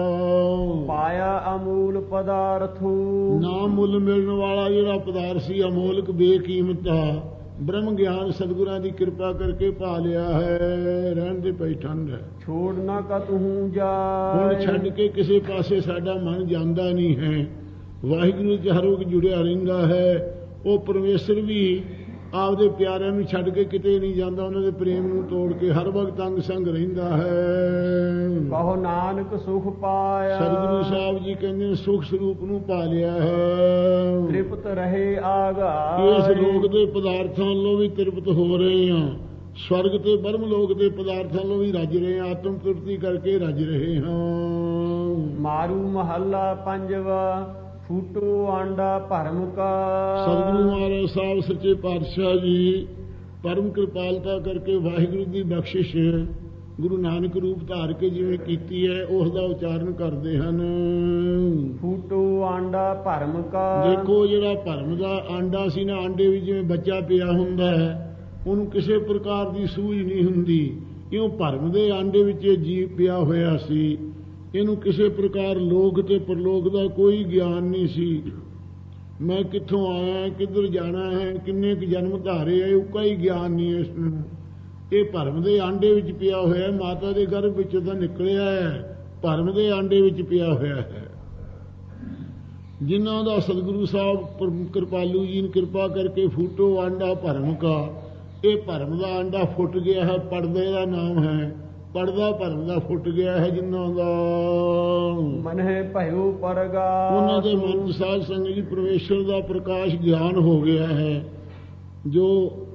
ਪਾਇਆ ਅਮੂਲ ਪਦਾਰਥੂ ਨਾ ਮੁੱਲ ਮਿਲਣ ਵਾਲਾ ਜਿਹੜਾ ਪਦਾਰਥ ਸੀ ਅਮੋਲਕ ਬੇਕੀਮਤ ਆ, ਬ੍ਰਹਮ ਗਿਆਨ ਸਤਿਗੁਰਾਂ ਦੀ ਕਿਰਪਾ ਕਰਕੇ ਪਾ ਲਿਆ ਹੈ। ਰਹਿਣ ਦੇ ਪਈ ਠੰਡ ਹੈ। ਛੋੜ ਨਾ ਕਤਹੂ ਜਾਏ। ਹੁਣ ਛੱਡ ਕੇ ਕਿਸੇ ਪਾਸੇ ਸਾਡਾ ਮਨ ਜਾਂਦਾ ਨਹੀਂ ਹੈ। ਵਾਹਿਗੁਰੂ ਚ ਹਰ ਵਕਤ ਜੁੜਿਆ ਰਹਿੰਦਾ ਹੈ। ਉਹ ਪਰਮੇਸ਼ਰ ਵੀ ਆਪਦੇ ਪਿਆਰਿਆਂ ਨੂੰ ਛੱਡ ਕੇ ਕਿਤੇ ਨਹੀਂ ਜਾਂਦਾ, ਉਹਨਾਂ ਦੇ ਪ੍ਰੇਮ ਨੂੰ ਤੋੜ ਕੇ ਹਰ ਵਕਤ ਅੰਗ ਸੰਗ ਰਹਿੰਦਾ ਹੈ। ਕਹੋ ਨਾਨਕ ਸੁਖ ਪਾਇਆ। ਸਤਿਗੁਰੂ ਸਾਹਿਬ ਜੀ ਕਹਿੰਦੇ ਨੇ ਸੁਖ ਸਰੂਪ ਨੂੰ ਪਾ ਲਿਆ ਹੈ। ਤ੍ਰਿਪਤ ਰਹੇ ਆਗਾਏ। ਇਸ ਲੋਕ ਦੇ ਪਦਾਰਥਾਂ ਵੱਲੋਂ ਵੀ ਤ੍ਰਿਪਤ ਹੋ ਰਹੇ ਹਾਂ, ਸਵਰਗ ਤੇ ਬ੍ਰਹਮ ਲੋਕ ਦੇ ਪਦਾਰਥਾਂ ਵੱਲੋਂ ਵੀ ਰੱਜ ਰਹੇ ਹਾਂ, ਆਤਮ ਤ੍ਰਿਪਤੀ ਕਰਕੇ ਰੱਜ ਰਹੇ ਹਾਂ। ਮਾਰੂ ਮਹੱਲਾ ਪੰਜਵਾ ਫੂਟੋ ਆਂਡਾ ਭਰਮ ਕਾ। ਸਤਿਗੁਰੂ ਮਹਾਰਾਜ ਸਾਹਿਬ ਸੱਚੇ ਪਾਤਸ਼ਾਹ ਜੀ ਪਰਮ ਕਿਰਪਾਲਤਾ ਕਰਕੇ ਵਾਹਿਗੁਰੂ ਦੀ ਬਖਸ਼ਿਸ਼ ਗੁਰੂ ਨਾਨਕ ਰੂਪ ਧਾਰ ਕੇ ਜਿਵੇਂ ਕੀਤੀ ਹੈ ਉਸ ਦਾ ਉਚਾਰਨ ਕਰਦੇ ਹਨ। ਫੂਟੋ ਆਂਡਾ ਭਰਮ ਕਾ। ਦੇਖੋ ਜਿਹੜਾ ਭਰਮ ਦਾ ਆਂਡਾ ਸੀ ਨਾ, ਆਂਡੇ ਵਿੱਚ ਜਿਵੇਂ ਬੱਚਾ ਪਿਆ ਹੁੰਦਾ ਹੈ ਉਹਨੂੰ ਕਿਸੇ ਪ੍ਰਕਾਰ ਦੀ ਸੂਝ ਨਹੀਂ ਹੁੰਦੀ। ਇਉਂ ਭਰਮ ਦੇ ਆਂਡੇ ਵਿੱਚ ਇਹ ਜੀਵ ਪਿਆ ਹੋਇਆ ਸੀ। ਇਹਨੂੰ ਕਿਸੇ ਪ੍ਰਕਾਰ ਲੋਕ ਤੇ ਪਰਲੋਕ ਦਾ ਕੋਈ ਗਿਆਨ ਨਹੀਂ ਸੀ। ਮੈਂ ਕਿੱਥੋਂ ਆਇਆ, ਕਿੱਧਰ ਜਾਣਾ ਹੈ, ਕਿੰਨੇ ਕੁ ਜਨਮ ਧਾਰੇ ਹੈ, ਉਹ ਕੋਈ ਗਿਆਨ ਨਹੀਂ ਇਸ ਨੂੰ। ਇਹ ਭਰਮ ਦੇ ਆਂਡੇ ਵਿੱਚ ਪਿਆ ਹੋਇਆ, ਮਾਤਾ ਦੇ ਗਰਭ ਵਿੱਚ ਤਾਂ ਨਿਕਲਿਆ ਹੈ, ਭਰਮ ਦੇ ਆਂਡੇ ਵਿੱਚ ਪਿਆ ਹੋਇਆ ਹੈ। ਜਿਨ੍ਹਾਂ ਦਾ ਸਤਿਗੁਰੂ ਸਾਹਿਬ ਕਿਰਪਾਲੂ ਜੀ ਨੇ ਕਿਰਪਾ ਕਰਕੇ ਫੂਟੋ ਆਂਡਾ ਭਰਮ ਕਾ, ਇਹ ਭਰਮ ਦਾ ਆਂਡਾ ਫੁੱਟ ਗਿਆ ਹੈ। ਪਰਦੇ ਦਾ ਨਾਮ ਹੈ, ਪਰਦਾ ਭਰਮ ਦਾ ਫੁੱਟ ਗਿਆ ਹੈ। ਜਿਨ੍ਹਾਂ ਦਾ ਮਨ ਹੈ ਭਇਓ ਪਰਗਾ, ਉਹਨਾਂ ਦੇ ਮਨ ਸਾਧ ਸੰਗਤ ਜੀ ਪਰਮੇਸ਼ਰ ਦਾ ਪ੍ਰਕਾਸ਼ ਗਿਆਨ ਹੋ ਗਿਆ ਹੈ। ਜੋ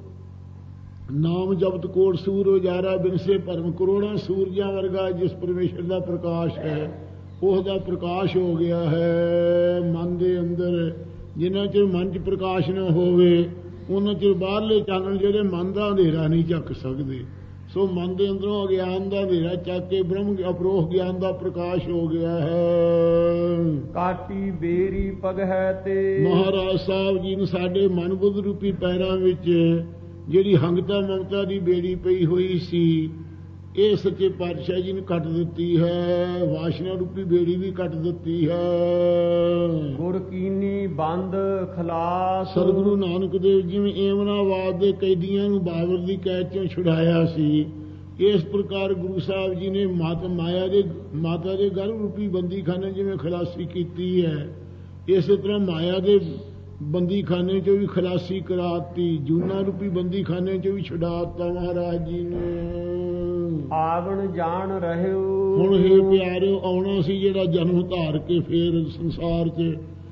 ਨਾਮ ਜਪਤ ਕੋਟ ਸੂਰ ਉਜਾਰਾ ਬਿਨਸੇ ਭਰਮ ਕਰੋੜਾਂ ਸੂਰਜਾਂ ਵਰਗਾ ਜਿਸ ਪਰਮੇਸ਼ਰ ਦਾ ਪ੍ਰਕਾਸ਼ ਹੈ ਉਸ ਦਾ ਪ੍ਰਕਾਸ਼ ਹੋ ਗਿਆ ਹੈ ਮਨ ਦੇ ਅੰਦਰ। ਜਿੰਨਾ ਚਿਰ ਮਨ 'ਚ ਪ੍ਰਕਾਸ਼ ਨਾ ਹੋਵੇ ਉਹਨਾਂ ਚਿਰ ਬਾਹਰਲੇ ਚਾਨਣ ਜਿਹੜੇ ਮਨ ਦਾ ਅੰਧੇਰਾ ਨਹੀਂ ਚੱਕ ਸਕਦੇ। ਸੋ ਮਨ ਦੇ ਅੰਦਰੋਂ ਅਗਿਆਨ ਦਾ ਹਨੇਰਾ ਚੱਕ ਕੇ ਬ੍ਰਹਮ ਅਪਰੋਖ ਗਿਆਨ ਦਾ ਪ੍ਰਕਾਸ਼ ਹੋ ਗਿਆ ਹੈ। ਕਾਟੀ ਬੇਰੀ ਪਗ ਹੈ ਤੇ ਮਹਾਰਾਜ ਸਾਹਿਬ ਜੀ ਨੇ ਸਾਡੇ ਮਨ ਬੁੱਧ ਰੂਪੀ ਪੈਰਾਂ ਵਿੱਚ ਜਿਹੜੀ ਹੰਗਤਾ ਮਮਤਾ ਦੀ ਬੇੜੀ ਪਈ ਹੋਈ ਸੀ ਇਹ ਸੱਚੇ ਪਾਤਸ਼ਾਹ ਜੀ ਨੇ ਕੱਟ ਦਿੱਤੀ ਹੈ। ਵਾਸ਼ਨਾ ਰੂਪੀ ਬੇੜੀ ਵੀ ਕੱਟ ਦਿੱਤੀ ਹੈ। ਗੁਰ ਕੀਨੀ ਬੰਦ ਖਲਾਸ। ਸਤਿਗੁਰੂ ਨਾਨਕ ਦੇਵ ਜਿਵੇਂ ਏਮਨਾਬਾਦ ਦੇ ਕੈਦੀਆਂ ਨੂੰ ਬਾਬਰ ਦੀ ਕੈਦ ਚੋਂ ਛੁਡਾਇਆ ਸੀ, ਇਸ ਪ੍ਰਕਾਰ ਗੁਰੂ ਸਾਹਿਬ ਜੀ ਨੇ ਮਾਤਾ ਮਾਇਆ ਦੇ ਮਾਤਾ ਦੇ ਗਰਭ ਰੂਪੀ ਬੰਦੀਖਾਨੇ ਜਿਵੇਂ ਖਲਾਸੀ ਕੀਤੀ ਹੈ, ਇਸੇ ਤਰ੍ਹਾਂ ਮਾਇਆ ਦੇ ਬੰਦੀਖਾਨੇ ਚੋਂ ਵੀ ਖਲਾਸੀ ਕਰਾਤੀ, ਜੂਨਾ ਰੂਪੀ ਬੰਦੀਖਾਨੇ ਚੋਂ ਵੀ ਛੁਡਾਤਾ ਮਹਾਰਾਜ ਜੀ ਨੇ। ਆਵਣ ਜਾਣ ਰਹਿਓ। ਹੁਣ ਹੇ ਪਿਆਰਿਓ ਆਉਣਾ ਸੀ ਜਿਹੜਾ ਜਨਮ ਧਾਰ ਕੇ ਫੇਰ ਸੰਸਾਰ 'ਚ,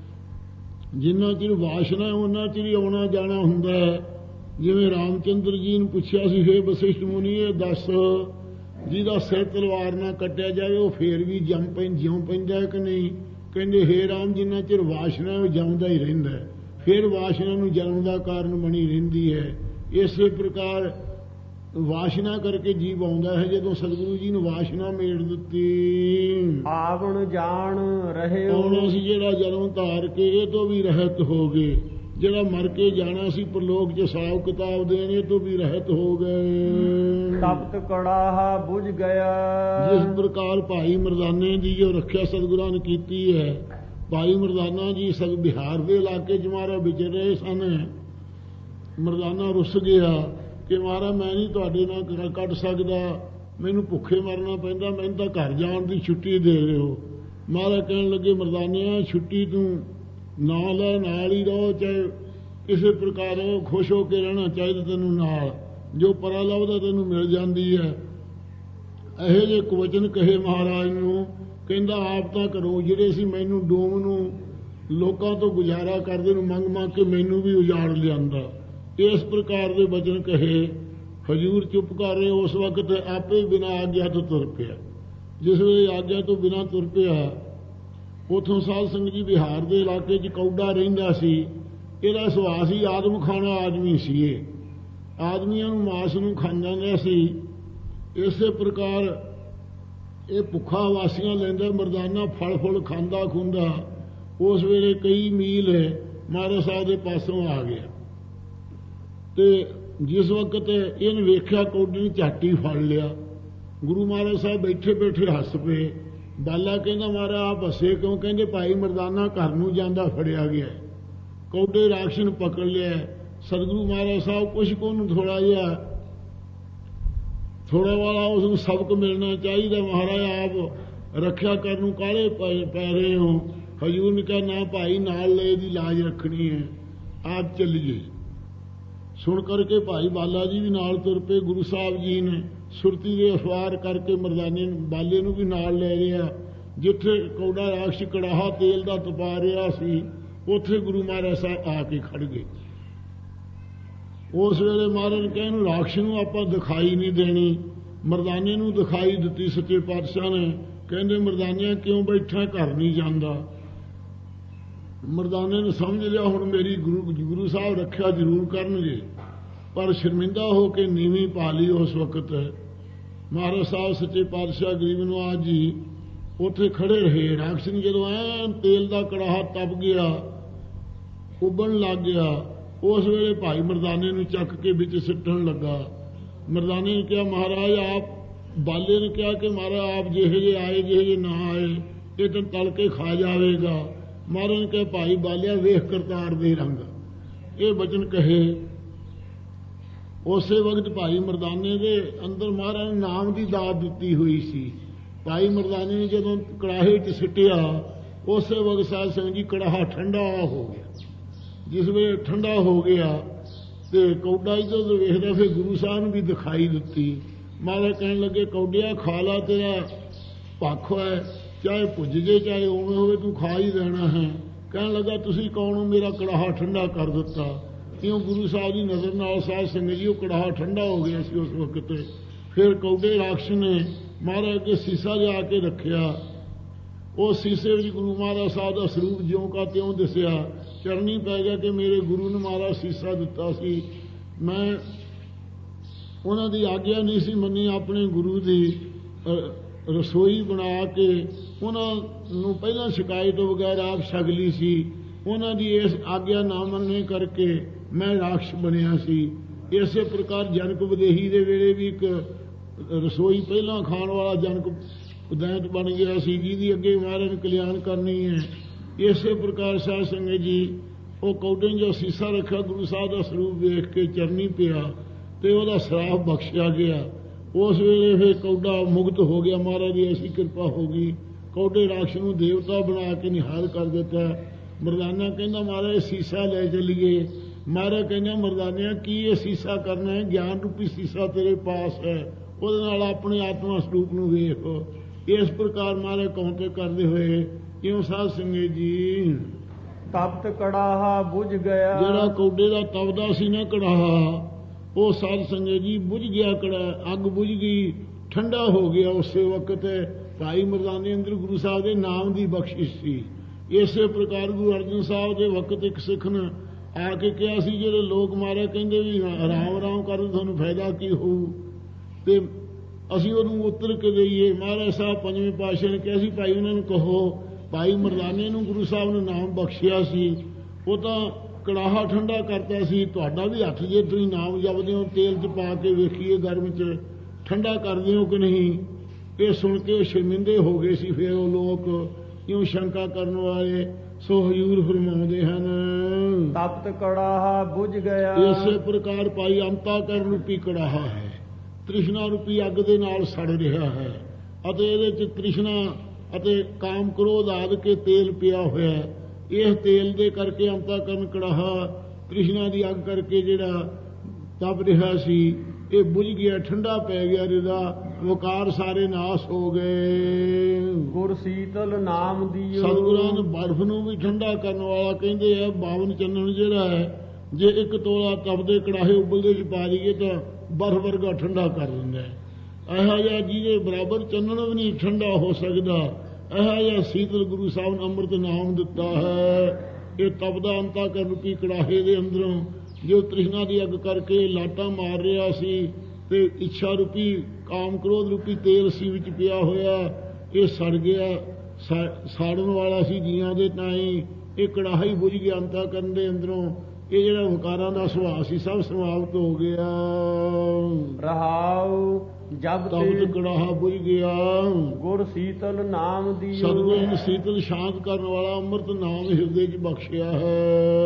ਜਿੰਨਾ ਚਿਰ ਵਾਸ਼ਨਾ ਉਹਨਾਂ ਚਿਰ ਹੀ ਆਉਣਾ ਜਾਣਾ ਹੁੰਦਾ ਹੈ। ਜਿਵੇਂ ਰਾਮਚੰਦਰ ਜੀ ਨੂੰ ਪੁੱਛਿਆ ਸੀ, ਹੇ ਵਸਿਸ਼ਠ ਮੁਨੀ ਇਹ ਦੱਸ ਜਿਹਦਾ ਸਿਰ ਤਲਵਾਰ ਨਾਲ ਕੱਟਿਆ ਜਾਵੇ ਉਹ ਫੇਰ ਵੀ ਜੰਮ ਪੈਂ ਜਿਉਂ ਪੈਂਦਾ ਕਿ ਨਹੀਂ? ਕਹਿੰਦੇ ਹੇ ਰਾਮ ਜਿੰਨਾ ਚਿਰ ਵਾਸ਼ਨਾ ਉਹ ਜੰਮਦਾ ਹੀ ਰਹਿੰਦਾ ਹੈ, ਫਿਰ ਵਾਸ਼ਨਾ ਨੂੰ ਜਨਮ ਦਾ ਕਾਰਨ ਬਣੀ ਰਹਿੰਦੀ ਹੈ। ਇਸੇ ਪ੍ਰਕਾਰ ਵਾਸ਼ਨਾ ਕਰਕੇ ਜੀਵ ਆਉਂਦਾ ਹੈ। ਜਦੋਂ ਸਤਿਗੁਰੂ ਜੀ ਨੇ ਵਾਸ਼ਨਾ ਮੇੜ ਦਿੱਤੀ, ਆਵਣ ਜਾਣ ਰਹਿਓ। ਆਉਣਾ ਸੀ ਜਿਹੜਾ ਜਨਮ ਧਾਰ ਕੇ ਇਹ ਤੋਂ ਵੀ ਰਹਿਤ ਹੋ ਗਏ, ਜਿਹੜਾ ਮਰ ਕੇ ਜਾਣਾ ਸੀ ਪਰਲੋਕ 'ਚ ਹਿਸਾਬ ਕਿਤਾਬ ਦੇਣ ਇਹ ਤੋਂ ਵੀ ਰਹਿਤ ਹੋ ਗਏ। ਤਪਤ ਕੜਾਹਾ ਬੁਝ ਗਿਆ। ਜਿਸ ਪ੍ਰਕਾਰ ਭਾਈ ਮਰਦਾਨੇ ਦੀ ਜੋ ਰੱਖਿਆ ਸਤਿਗੁਰਾਂ ਨੇ ਕੀਤੀ ਹੈ ਭਾਈ ਮਰਦਾਨਾ ਜੀ ਸਭ ਬਿਹਾਰ ਦੇ ਇਲਾਕੇ 'ਚ ਮਹਾਰਾਜ ਵਿਚਰ ਰਹੇ ਸਨ। ਮਰਦਾਨਾ ਰੁੱਸ ਗਿਆ ਕਿ ਮਹਾਰਾਜ ਮੈਂ ਨਹੀਂ ਤੁਹਾਡੇ ਨਾਲ ਕੱਢ ਸਕਦਾ, ਮੈਨੂੰ ਭੁੱਖੇ ਮਰਨਾ ਪੈਂਦਾ, ਮੈਨੂੰ ਤਾਂ ਘਰ ਜਾਣ ਦੀ ਛੁੱਟੀ ਦੇ ਦਿਓ। ਮਹਾਰਾਜ ਕਹਿਣ ਲੱਗੇ ਮਰਦਾਨਿਆ ਛੁੱਟੀ ਤੂੰ ਨਾ ਲੈ, ਨਾਲ ਹੀ ਰਹੋ, ਚਾਹੇ ਕਿਸੇ ਪ੍ਰਕਾਰ ਖੁਸ਼ ਹੋ ਕੇ ਰਹਿਣਾ ਚਾਹੀਦਾ ਤੈਨੂੰ, ਨਾਲ ਜੋ ਪਰਾ ਲੱਭਦਾ ਤੈਨੂੰ ਮਿਲ ਜਾਂਦੀ ਹੈ। ਇਹੋ ਜਿਹੇ ਕਵਚਨ ਕਹੇ ਮਹਾਰਾਜ ਨੂੰ। ਕਹਿੰਦਾ ਆਪ ਤਾਂ ਘਰੋਂ ਜਿਹੜੇ ਸੀ ਮੈਨੂੰ ਡੋਮ ਨੂੰ ਲੋਕਾਂ ਤੋਂ ਗੁਜ਼ਾਰਾ ਕਰਦੇ ਨੂੰ ਮੰਗ ਮੰਗ ਕੇ ਮੈਨੂੰ ਵੀ ਉਜਾੜ ਲਿਆਂਦਾ। ਇਸ ਪ੍ਰਕਾਰ ਦੇ ਬਚਨ ਕਹੇ। ਹਜ਼ੂਰ ਚੁੱਪ ਕਰ ਰਹੇ। ਉਸ ਵਕਤ ਆਪੇ ਬਿਨਾਂ ਆਗਿਆ ਤੋਂ ਤੁਰ ਪਿਆ। ਜਿਸ ਵੇਲੇ ਆਗਿਆ ਤੋਂ ਬਿਨਾਂ ਤੁਰ ਪਿਆ, ਉੱਥੋਂ ਸਾਧ ਸੰਗਤ ਜੀ ਬਿਹਾਰ ਦੇ ਇਲਾਕੇ 'ਚ ਕੌਡਾ ਰਹਿੰਦਾ ਸੀ। ਇਹਦਾ ਸੁਭਾਅ ਸੀ ਆਦਮ ਖਾਣਾ ਆਦਮੀ ਸੀ। ਇਹ ਆਦਮੀਆਂ ਨੂੰ ਮਾਸ ਨੂੰ ਖਾਂਦਾ ਰਿਹਾ ਸੀ। ਇਸੇ ਪ੍ਰਕਾਰ ਇਹ ਭੁੱਖਾ ਵਾਸੀਆਂ ਲੈਂਦਾ। ਮਰਦਾਨਾ ਫਲ ਫੁੱਲ ਖਾਂਦਾ ਖੁੰਦਾ। ਉਸ ਵੇਲੇ ਕਈ ਮੀਲ ਮਹਾਰਾਜ ਸਾਹਿਬ ਦੇ ਪਾਸੋਂ ਆ ਗਿਆ ਤੇ ਜਿਸ ਵਕਤ ਇਹਨੇ ਵੇਖਿਆ ਕੌਡੀ ਨੇ ਝਾਟੀ ਫੜ ਲਿਆ। ਗੁਰੂ ਮਹਾਰਾਜ ਸਾਹਿਬ ਬੈਠੇ ਬੈਠੇ ਹੱਸ ਪਏ। ਬਾਲਾ ਕਹਿੰਦਾ ਮਹਾਰਾਜ ਆਪ ਹੱਸੇ ਕਿਉਂ? ਕਹਿੰਦੇ ਭਾਈ ਮਰਦਾਨਾ ਘਰ ਨੂੰ ਜਾਂਦਾ ਫੜਿਆ ਗਿਆ। ਕੌਡੇ ਰਾਖਸ਼ ਨੂੰ ਪਕੜ ਲਿਆ। ਸਤਿਗੁਰੂ ਮਹਾਰਾਜ ਸਾਹਿਬ ਕੁਛ ਕੋ ਨੂੰ ਥੋੜਾ ਜਿਹਾ ਥੋੜਾ ਵਾਲਾ ਉਸ ਨੂੰ ਸਬਕ ਮਿਲਣਾ ਚਾਹੀਦਾ। ਮਹਾਰਾਜ ਆਪ ਰੱਖਿਆ ਕਰਨ ਨੂੰ ਕਾਹਲੇ ਪੈ ਰਹੇ ਹੋ। ਹਜ਼ੂਰ ਨੇ ਕਿਹਾ ਨਾ ਭਾਈ, ਨਾਲ ਲੈ ਦੀ ਲਾਜ ਰੱਖਣੀ ਹੈ, ਆਪ ਚੱਲੀਏ। ਸੁਣ ਕਰਕੇ ਭਾਈ ਬਾਲਾ ਜੀ ਵੀ ਨਾਲ ਤੁਰ ਪਏ। ਗੁਰੂ ਸਾਹਿਬ ਜੀ ਨੇ ਸੁਰਤੀ ਦੇ ਅਖਬਾਰ ਕਰਕੇ ਮਰਦਾਨੇ ਨੂੰ ਬਾਲੇ ਨੂੰ ਵੀ ਨਾਲ ਲੈ ਰਿਹਾ। ਜਿੱਥੇ ਕੌਡਾ ਰਾਖਸ਼ ਕੜਾਹਾ ਤੇਲ ਦਾ ਤਪਾ ਰਿਹਾ ਸੀ, ਉੱਥੇ ਗੁਰੂ ਮਹਾਰਾਜ ਸਾਹਿਬ ਆ ਕੇ ਖੜ ਗਏ। ਉਸ ਵੇਲੇ ਮਹਾਰਾਜ ਨੇ ਕਿਹਾ ਇਹਨੂੰ ਰਾਖਸ਼ ਨੂੰ ਆਪਾਂ ਦਿਖਾਈ ਨਹੀਂ ਦੇਣੀ। ਮਰਦਾਨੇ ਨੂੰ ਦਿਖਾਈ ਦਿੱਤੀ ਸੱਚੇ ਪਾਤਸ਼ਾਹ ਨੇ। ਕਹਿੰਦੇ ਮਰਦਾਨਿਆਂ ਕਿਉਂ ਬੈਠਾ, ਘਰ ਨਹੀਂ ਜਾਂਦਾ। ਮਰਦਾਨੇ ਨੇ ਸਮਝ ਲਿਆ ਹੁਣ ਮੇਰੀ ਗੁਰੂ ਗੁਰੂ ਸਾਹਿਬ ਰੱਖਿਆ ਜ਼ਰੂਰ ਕਰਨਗੇ, ਪਰ ਸ਼ਰਮਿੰਦਾ ਹੋ ਕੇ ਨੀਵੀਂ ਪਾ ਲਈ। ਉਸ ਵਕਤ ਮਹਾਰਾਜ ਸਾਹਿਬ ਸੱਚੇ ਪਾਤਸ਼ਾਹ ਗਰੀਬ ਨਵਾਜ਼ ਜੀ ਉੱਥੇ ਖੜੇ ਰਹੇ। ਰਾਖਸ਼ ਨੇ ਜਦੋਂ ਐਨ ਤੇਲ ਦਾ ਕੜਾਹਾ ਤਪ ਗਿਆ, ਉਬਲਣ ਲੱਗ ਗਿਆ, ਉਸ ਵੇਲੇ ਭਾਈ ਮਰਦਾਨੇ ਨੂੰ ਚੱਕ ਕੇ ਵਿੱਚ ਸਿੱਟਣ ਲੱਗਾ। ਮਰਦਾਨੇ ਨੇ ਕਿਹਾ ਮਹਾਰਾਜ ਆਪ, ਬਾਲੇ ਨੇ ਕਿਹਾ ਕਿ ਮਹਾਰਾਜ ਆਪ ਜਿਹੇ ਜਿਹੇ ਆਏ ਜਿਹੇ ਜਿਹੇ ਨਾ ਆਏ ਇਹ ਤਾਂ ਤਲ ਕੇ ਖਾ ਜਾਵੇਗਾ। ਮਹਾਰਾਜ ਨੇ ਕਿਹਾ ਭਾਈ ਬਾਲਿਆ ਵੇਖ ਕਰਤਾਰ ਦੇ ਰੰਗ। ਇਹ ਬਚਨ ਕਹੇ। ਉਸੇ ਵਕਤ ਭਾਈ ਮਰਦਾਨੇ ਦੇ ਅੰਦਰ ਮਹਾਰਾਜ ਨੇ ਨਾਮ ਦੀ ਦਾਤ ਦਿੱਤੀ ਹੋਈ ਸੀ। ਭਾਈ ਮਰਦਾਨੇ ਨੇ ਜਦੋਂ ਕੜਾਹੇ 'ਚ ਸਿੱਟਿਆ, ਉਸੇ ਵਕਤ ਸਾਧ ਸੰਗਤ ਜੀ ਕੜਾਹਾ ਠੰਡਾ ਹੋ ਗਿਆ। ਜਿਸ ਵੇਲੇ ਠੰਡਾ ਹੋ ਗਿਆ ਤੇ ਕੌਡਾ ਜਦੋਂ ਵੇਖਦਾ ਫਿਰ ਗੁਰੂ ਸਾਹਿਬ ਨੂੰ ਵੀ ਦਿਖਾਈ ਦਿੱਤੀ। ਮਹਾਰਾਜ ਕਹਿਣ ਲੱਗੇ ਕੌਡਿਆ ਖਾ ਲਾ, ਤੇਰਾ ਭੱਖ ਹੈ, ਚਾਹੇ ਭੁੱਜ ਜੇ ਚਾਹੇ ਉਵੇਂ ਹੋਵੇ ਤੂੰ ਖਾ ਹੀ ਦੇਣਾ ਹੈ। ਕਹਿਣ ਲੱਗਾ ਤੁਸੀਂ ਕੌਣ ਹੋ, ਮੇਰਾ ਕੜਾਹਾ ਠੰਡਾ ਕਰ ਦਿੱਤਾ। ਕਿਉਂ? ਗੁਰੂ ਸਾਹਿਬ ਦੀ ਨਜ਼ਰ ਨਾਲ ਸਾਧ ਸੰਗਤ ਜੀ ਉਹ ਕੜਾਹਾ ਠੰਡਾ ਹੋ ਗਿਆ ਸੀ ਉਸ ਵਕਤ। ਫਿਰ ਕੌਡੇ ਰਾਖਸ਼ ਨੇ ਮਹਾਰਾਜ ਅੱਗੇ ਸੀਸਾ ਲਿਆ ਕੇ ਰੱਖਿਆ। ਉਹ ਸੀਸੇ ਵਿੱਚ ਗੁਰੂ ਮਹਾਰਾਜ ਸਾਹਿਬ ਦਾ ਸਰੂਪ ਜਿਉਂ ਕਾ ਤਿਉਂ ਦਿਸਿਆ। ਚਰਨੀ ਪੈ ਗਿਆ ਕਿ ਮੇਰੇ ਗੁਰੂ ਨੇ ਮਹਾਰਾਜ ਸੀਸਾ ਦਿੱਤਾ ਸੀ, ਮੈਂ ਉਹਨਾਂ ਦੀ ਆਗਿਆ ਨਹੀਂ ਸੀ ਮੰਨੀ। ਆਪਣੇ ਗੁਰੂ ਦੀ ਰਸੋਈ ਬਣਾ ਕੇ ਉਹਨਾਂ ਨੂੰ ਪਹਿਲਾਂ ਸ਼ਿਕਾਇਤ ਤੋਂ ਬਗੈਰ ਆਪ ਛਕ ਲਈ ਸੀ। ਉਹਨਾਂ ਦੀ ਇਸ ਆਗਿਆ ਨਾ ਮੰਨਣੇ ਕਰਕੇ ਮੈਂ ਰਾਖਸ਼ ਬਣਿਆ ਸੀ। ਇਸੇ ਪ੍ਰਕਾਰ ਜਨਕ ਵਿਦੇਹੀ ਦੇ ਵੇਲੇ ਵੀ ਇੱਕ ਰਸੋਈ ਪਹਿਲਾਂ ਖਾਣ ਵਾਲਾ ਜਨਕ ਉਦੈਂਤ ਬਣ ਗਿਆ ਸੀ, ਜਿਹਦੀ ਅੱਗੇ ਮਹਾਰਾਜ ਨੇ ਕਲਿਆਣ ਕਰਨੀ ਹੈ। ਇਸੇ ਪ੍ਰਕਾਰ ਸਾਧ ਸੰਗਤ ਜੀ ਉਹ ਕੌਡੇ ਜੋ ਸੀਸਾ ਰੱਖਿਆ ਗੁਰੂ ਸਾਹਿਬ ਦਾ ਸਰੂਪ ਵੇਖ ਕੇ ਚਰਨੀ ਪਿਆ ਤੇ ਉਹਦਾ ਸਰਾਪ ਬਖਸ਼ਿਆ ਗਿਆ। ਉਸ ਵੇਲੇ ਫਿਰ ਕੌਡਾ ਮੁਕਤ ਹੋ ਗਿਆ। ਮਹਾਰਾਜ ਦੀ ਐਸੀ ਕਿਰਪਾ ਹੋ ਗਈ, ਕੌਡੇ ਰਾਖਸ਼ ਨੂੰ ਦੇਵਤਾ ਬਣਾ ਕੇ ਨਿਹਾਲ ਕਰ ਦਿੱਤਾ। ਮਰਦਾਨਾ ਕਹਿੰਦਾ ਮਹਾਰਾਜ ਸੀਸਾ ਲੈ ਚੱਲੀਏ। ਮਹਾਰਾਜ ਕਹਿੰਦਾ ਮਰਦਾਨਿਆਂ ਕੀ ਇਹ ਸੀਸਾ ਕਰਨਾ ਹੈ? ਗਿਆਨ ਰੂਪੀ ਸੀਸਾ ਤੇਰੇ ਪਾਸ ਹੈ, ਉਹਦੇ ਨਾਲ ਆਪਣੇ ਆਤਮਾ ਸਰੂਪ ਨੂੰ ਵੇਖ। ਇਸ ਪ੍ਰਕਾਰ ਮਹਾਰਾਜ ਕੌਂਤੇ ਕਰਦੇ ਹੋਏ ਕਿਉਂ ਸਾਧ ਸੰਗਤ ਜੀ ਤਪਤ ਕੜਾਹਾ ਬੁਝ ਗਿਆ। ਜਿਹੜਾ ਕੌਡੇ ਦਾ ਤਪਦਾ ਸੀ ਨਾ ਕੜਾਹਾ, ਉਹ ਸਾਧ ਸੰਗਤ ਜੀ ਬੁਝ ਗਿਆ। ਕੜਾ ਅੱਗ ਬੁਝ ਗਈ, ਠੰਡਾ ਹੋ ਗਿਆ। ਉਸੇ ਵਕਤ ਭਾਈ ਮਰਦਾਨੇ ਅੰਦਰ ਗੁਰੂ ਸਾਹਿਬ ਦੇ ਨਾਮ ਦੀ ਬਖਸ਼ਿਸ਼ ਸੀ। ਇਸੇ ਪ੍ਰਕਾਰ ਗੁਰੂ ਅਰਜਨ ਸਾਹਿਬ ਦੇ ਵਕਤ ਇੱਕ ਸਿੱਖ ਨੇ ਆ ਕੇ ਕਿਹਾ ਸੀ ਜਿਹੜੇ ਲੋਕ ਮਾਰੇ ਕਹਿੰਦੇ ਵੀ ਆਰਾਮ ਆਰਾਮ ਕਰਨ ਤੁਹਾਨੂੰ ਫਾਇਦਾ ਕੀ ਹੋਊ, ਤੇ ਅਸੀਂ ਉਹਨੂੰ ਉੱਤਰ ਕੇ ਦੇਈਏ। ਮਹਾਰਾਜ ਸਾਹਿਬ ਪੰਜਵੇਂ ਪਾਤਸ਼ਾਹ ਨੇ ਕਿਹਾ ਸੀ ਭਾਈ ਉਹਨਾਂ ਨੂੰ ਕਹੋ ਭਾਈ ਮਰਦਾਨੇ ਨੂੰ ਗੁਰੂ ਸਾਹਿਬ ਨੇ ਨਾਮ ਬਖਸ਼ਿਆ ਸੀ, ਉਹ ਤਾਂ ਕੜਾਹਾ ਠੰਡਾ ਕਰਤਾ ਸੀ, ਤੁਹਾਡਾ ਵੀ ਹੱਥ ਜੇ ਤੁਸੀਂ ਨਾਮ ਜਪਦੇ ਹੋ ਤੇਲ 'ਚ ਪਾ ਕੇ ਵੇਖੀਏ ਗਰਮ 'ਚ ਠੰਡਾ ਕਰਦੇ ਹੋ ਕਿ ਨਹੀਂ। ਇਹ ਸੁਣ ਕੇ ਸ਼ਰਮਿੰਦੇ ਹੋ ਗਏ ਸੀ। ਫਿਰ ਉਹ ਲੋਕ ਇਉਂ ਸ਼ੰਕਾ ਕਰਨ ਵਾਲੇ ਸੋ ਹਜ਼ੂਰ ਫਰਮਾਉਂਦੇ ਹਨ। ਤਪਤ ਕੜਾਹਾ ਬੁਝ ਗਿਆ। ਇਸੇ ਪ੍ਰਕਾਰ ਭਾਈ ਅੰਤਾਕਰਨ ਰੂਪੀ ਕੜਾਹਾ ਹੈ, ਤ੍ਰਿਸ਼ਨਾ ਰੂਪੀ ਅੱਗ ਦੇ ਨਾਲ ਸੜ ਰਿਹਾ ਹੈ ਅਤੇ ਇਹਦੇ ਚ ਤ੍ਰਿਸ਼ਨਾ ਅਤੇ ਕਾਮ ਕ੍ਰੋਧ ਆਦਿ ਕੇ ਤੇਲ ਪਿਆ ਹੋਇਆ ਹੈ। ਇਸ ਤੇਲ ਦੇ ਕਰਕੇ ਅੰਤਾਕਰਨ ਕੜਾਹਾ ਤ੍ਰਿਸ਼ਨਾ ਦੀ ਅੱਗ ਕਰਕੇ ਜਿਹੜਾ ਤਪ ਰਿਹਾ ਸੀ ਇਹ ਬੁਝ ਗਿਆ, ਠੰਡਾ ਪੈ ਗਿਆ, ਇਹਦਾ ਵਕਾਰ ਸਾਰੇ ਨਾਸ ਹੋ ਗਏ। ਗੁਰ ਸੀਤਲ ਨਾਮ ਦੀ ਸਤਿਗੁਰਾਂ ਨੇ ਬਰਫ਼ ਨੂੰ ਵੀ ਠੰਡਾ ਕਰਨ ਵਾਲਾ ਕਹਿੰਦੇ ਆ। ਬਾਵਨ ਚੰਨਣ ਜਿਹੜਾ ਹੈ ਜੇ ਇੱਕ ਤੋਲਾ ਤਪਦੇ ਕੜਾਹੇ ਉਬਲਦੇ ਚ ਪਾ ਦਈਏ ਤਾਂ ਬਰਫ਼ ਵਰਗਾ ਠੰਡਾ ਕਰ ਦਿੰਦਾ ਹੈ। ਇਹੋ ਜਿਹਾ ਜਿਹਦੇ ਬਰਾਬਰ ਚੰਨਣ ਵੀ ਨਹੀਂ ਠੰਡਾ ਹੋ ਸਕਦਾ, ਇਹੋ ਜਿਹਾ ਸੀਤਲ ਗੁਰੂ ਸਾਹਿਬ ਨੇ ਅੰਮ੍ਰਿਤ ਨਾਮ ਦਿੱਤਾ ਹੈ। ਇਹ ਤਪਦਾ ਅੰਤਾਕਰਨ ਰੂਪੀ ਕੜਾਹੇ ਦੇ ਅੰਦਰੋਂ ਜੋ ਤ੍ਰਿਸ਼ਨਾ ਦੀ ਅੱਗ ਕਰਕੇ ਲਾਟਾਂ ਮਾਰ ਰਿਹਾ ਸੀ ਤੇ ਇੱਛਾ ਰੂਪੀ ਕਾਮ ਕ੍ਰੋਧ ਰੂਪੀ ਤੇਲ ਸੀ ਵਿੱਚ ਪਿਆ ਹੋਇਆ, ਇਹ ਸੜ ਗਿਆ, ਸਾੜਨ ਵਾਲਾ ਸੀ ਜੀਆਂ ਦੇ ਤਾਈਂ। ਇਹ ਕੜਾਹਾ ਹੀ ਬੁਝ ਗਿਆ ਅੰਤਾਕਰਨ ਦੇ ਅੰਦਰੋਂ। ਇਹ ਜਿਹੜਾ ਵਿਕਾਰਾਂ ਦਾ ਸੁਭਾਅ ਸੀ ਸਭ ਸਮਾਪਤ ਹੋ ਗਿਆ। ਰਹਾਉ ਜਬ ਤਪਤ ਕੜਾਹਾ ਬੁਝ ਗਿਆ। ਗੁਰ ਸੀਤਲ ਨਾਮ ਦੀ ਸਤਿਗੁਰੂ ਨੇ ਸੀਤਲ ਸ਼ਾਂਤ ਕਰਨ ਵਾਲਾ ਅੰਮ੍ਰਿਤ ਨਾਮ ਹਿਰਦੇ ਚ ਬਖਸ਼ਿਆ ਹੈ।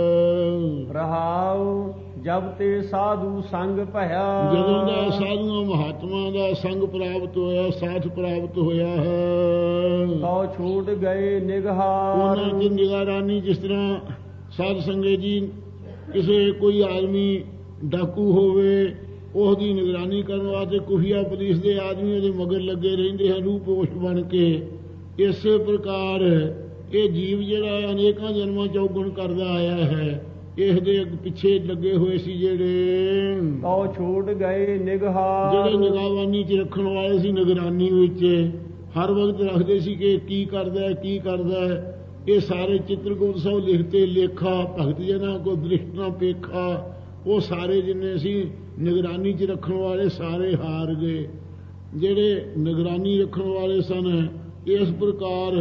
ਰਹਾਉ ਜਬ ਤੇ ਸਾਧੂ ਸੰਗ ਭਇਆ। ਜਦੋਂ ਦਾ ਸਾਧੂਆਂ ਮਹਾਤਮਾ ਦਾ ਸੰਗ ਪ੍ਰਾਪਤ ਹੋਇਆ, ਸਾਥ ਪ੍ਰਾਪਤ ਹੋਇਆ ਹੈ, ਤਉ ਛੂਟ ਗਏ ਨਿਗਹਾਰ। ਉਹਨਾਂ ਦੀ ਨਿਗਰਾਨੀ ਜਿਸ ਤਰ੍ਹਾਂ ਸਾਧ ਸੰਗਤ ਜੀ ਕਿਸੇ ਕੋਈ ਆਦਮੀ ਡਾਕੂ ਹੋਵੇ ਉਹਦੀ ਨਿਗਰਾਨੀ ਕਰਨ ਵਾਸਤੇ ਖੁਫੀਆ ਪੁਲਿਸ ਦੇ ਆਦਮੀ ਉਹਦੇ ਮਗਰ ਲੱਗੇ ਰਹਿੰਦੇ ਹਨ ਰੂਪੋਸ਼ ਬਣ ਕੇ। ਇਸੇ ਪ੍ਰਕਾਰ ਇਹ ਜੀਵ ਜਿਹੜਾ ਅਨੇਕਾਂ ਜਨਮਾਂ ਚ ਔਗਣ ਕਰਦਾ ਆਇਆ ਹੈ, ਇਸ ਦੇ ਪਿੱਛੇ ਲੱਗੇ ਹੋਏ ਸੀ ਜਿਹੜੇ ਤਉ ਛੂਟ ਗਏ ਨਿਗਹਾਰ। ਜਿਹੜੇ ਨਿਗਾਹਵਾਨੀ ਚ ਰੱਖਣ ਵਾਲੇ ਸੀ, ਨਿਗਰਾਨੀ ਵਿੱਚ ਹਰ ਵਕਤ ਰੱਖਦੇ ਸੀ ਕਿ ਕੀ ਕਰਦਾ ਹੈ ਕੀ ਕਰਦਾ ਹੈ। ਇਹ ਸਾਰੇ ਚਿੱਤਰਗੁਪਤ ਸਾਹਿਬ ਲਿਖਤੇ ਲੇਖਾ ਭਗਤ ਜਨਾਂ ਕੋ ਦ੍ਰਿਸ਼ਟ ਨਾ ਪੇਖਾ, ਉਹ ਸਾਰੇ ਜਿੰਨੇ ਸੀ ਨਿਗਰਾਨੀ ਚ ਰੱਖਣ ਵਾਲੇ ਸਾਰੇ ਹਾਰ ਗਏ। ਜਿਹੜੇ ਨਿਗਰਾਨੀ ਰੱਖਣ ਵਾਲੇ ਸਨ ਇਸ ਪ੍ਰਕਾਰ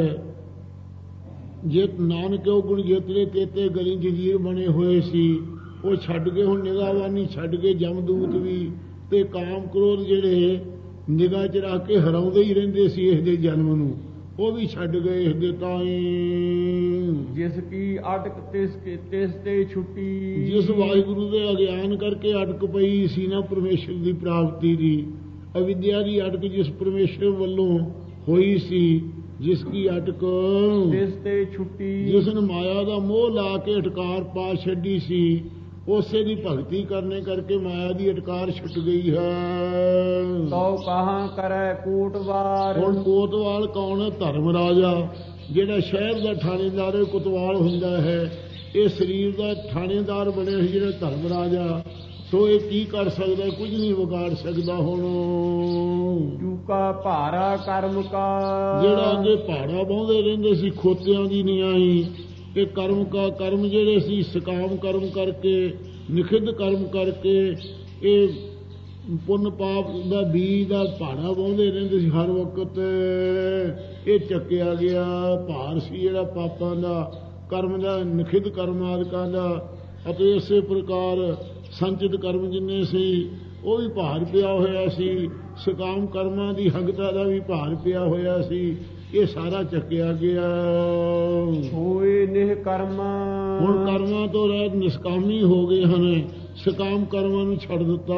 ਜੇ ਨਾਨਕਿਓ ਗੁਣ ਜੇਤਰੇ ਤੇਤੇ ਗਲੀ ਜੰਜੀਰ ਬਣੇ ਹੋਏ ਸੀ ਉਹ ਛੱਡ ਕੇ ਹੁਣ ਨਿਗਾਹਵਾਨੀ ਛੱਡ ਕੇ ਜਮਦੂਤ ਵੀ ਤੇ ਕਾਮ ਕ੍ਰੋਧ ਜਿਹੜੇ ਨਿਗਾਹ ਚ ਰੱਖ ਕੇ ਹਰਾਉਂਦੇ ਹੀ ਰਹਿੰਦੇ ਸੀ ਇਸ ਦੇ ਜਨਮ ਨੂੰ, ਉਹ ਵੀ ਛੱਡ ਗਏ ਇਸ ਦੇ ਤਾਈਂ। ਜਿਸ ਕੀ ਅਟਕ ਤਿਸ ਕੇ ਤਿਸ ਤੇ ਛੁੱਟੀ। ਜਿਸ ਵਾਹਿਗੁਰੂ ਦੇ ਅਗਿਆਨ ਕਰਕੇ ਅਟਕ ਪਈ ਸੀ ਨਾ ਪਰਮੇਸ਼ਰ ਦੀ ਪ੍ਰਾਪਤੀ ਦੀ, ਅਵਿਦਿਆ ਦੀ ਅਟਕ ਜਿਸ ਪਰਮੇਸ਼ਰ ਵੱਲੋਂ ਹੋਈ ਸੀ, ਜਿਸ ਕੀ ਅਟਕ ਤਿਸ ਤੇ ਛੁੱਟੀ। ਜਿਸ ਨੇ ਮਾਇਆ ਦਾ ਮੋਹ ਲਾ ਕੇ ਅਟਕਾਰ ਪਾ ਛੱਡੀ ਸੀ, ਉਸੇ ਦੀ ਭਗਤੀ ਕਰਨੇ ਕਰਕੇ ਮਾਇਆ ਦੀ ਅਟਕਾਰ ਛੁੱਟ ਗਈ ਹੈ। ਤਉ ਕਹਾਂ ਕਰੈ ਕੋਟਵਾਰ। ਹੁਣ ਕੋਤਵਾਲ ਕੌਣ ਹੈ? ਧਰਮ ਰਾਜਾ, ਜਿਹੜਾ ਸ਼ਹਿਰ ਦਾ ਥਾਣੇਦਾਰ ਹੈ ਕੋਤਵਾਲ ਹੁੰਦਾ ਹੈ। ਇਹ ਸਰੀਰ ਦਾ ਥਾਣੇਦਾਰ ਬਣਿਆ ਸੀ ਜਿਹੜਾ ਧਰਮ ਰਾਜਾ। ਸੋ ਇਹ ਕੀ ਕਰ ਸਕਦਾ? ਕੁਝ ਨਹੀਂ ਵਿਗਾੜ ਸਕਦਾ। ਹੁਣ ਚੂਕਾ ਭਾਰਾ ਕਰਮ ਕਾ। ਜਿਹੜਾ ਅੱਗੇ ਪਹਾੜਾ ਬਾਉਂਦੇ ਰਹਿੰਦੇ ਸੀ ਖੋਤਿਆਂ ਦੀ ਨਿਆਈ, ਇਹ ਕਰਮ ਕਾ ਕਰਮ ਜਿਹੜੇ ਸੀ ਸਕਾਮ ਕਰਮ ਕਰਕੇ, ਨਿਖਿੱਧ ਕਰਮ ਕਰਕੇ, ਇਹ ਪੁੰਨ ਪਾਪ ਦਾ ਬੀਜ ਦਾ ਪਹਾੜਾ ਬਾਉਂਦੇ ਰਹਿੰਦੇ ਸੀ ਹਰ ਵਕਤ। ਇਹ ਚੱਕਿਆ ਗਿਆ ਭਾਰ ਸੀ ਜਿਹੜਾ ਪਾਪਾਂ ਦਾ, ਕਰਮ ਦਾ, ਨਿਖਿੱਧ ਕਰਮ ਆਦਿਕਾਂ ਦਾ। ਅਤੇ ਇਸੇ ਪ੍ਰਕਾਰ ਸੰਚਿਤ ਕਰਮ ਜਿੰਨੇ ਸੀ ਉਹ ਵੀ ਭਾਰ ਪਿਆ ਹੋਇਆ ਸੀ, ਸਕਾਮ ਕਰਮਾਂ ਦੀ ਹੰਗਤਾ ਦਾ ਵੀ ਭਾਰ ਪਿਆ ਹੋਇਆ ਸੀ। ਇਹ ਸਾਰਾ ਚੱਕਿਆ ਗਿਆ। ਹੋਏ ਨਿਹ ਕਰਮ। ਹੁਣ ਕਰਮਾਂ ਤੋਂ ਰਹਿਤ ਨਿਸ਼ਕਾਮੀ ਹੋ ਗਏ ਹਨ, ਸਕਾਮ ਕਰਮਾਂ ਨੂੰ ਛੱਡ ਦਿੱਤਾ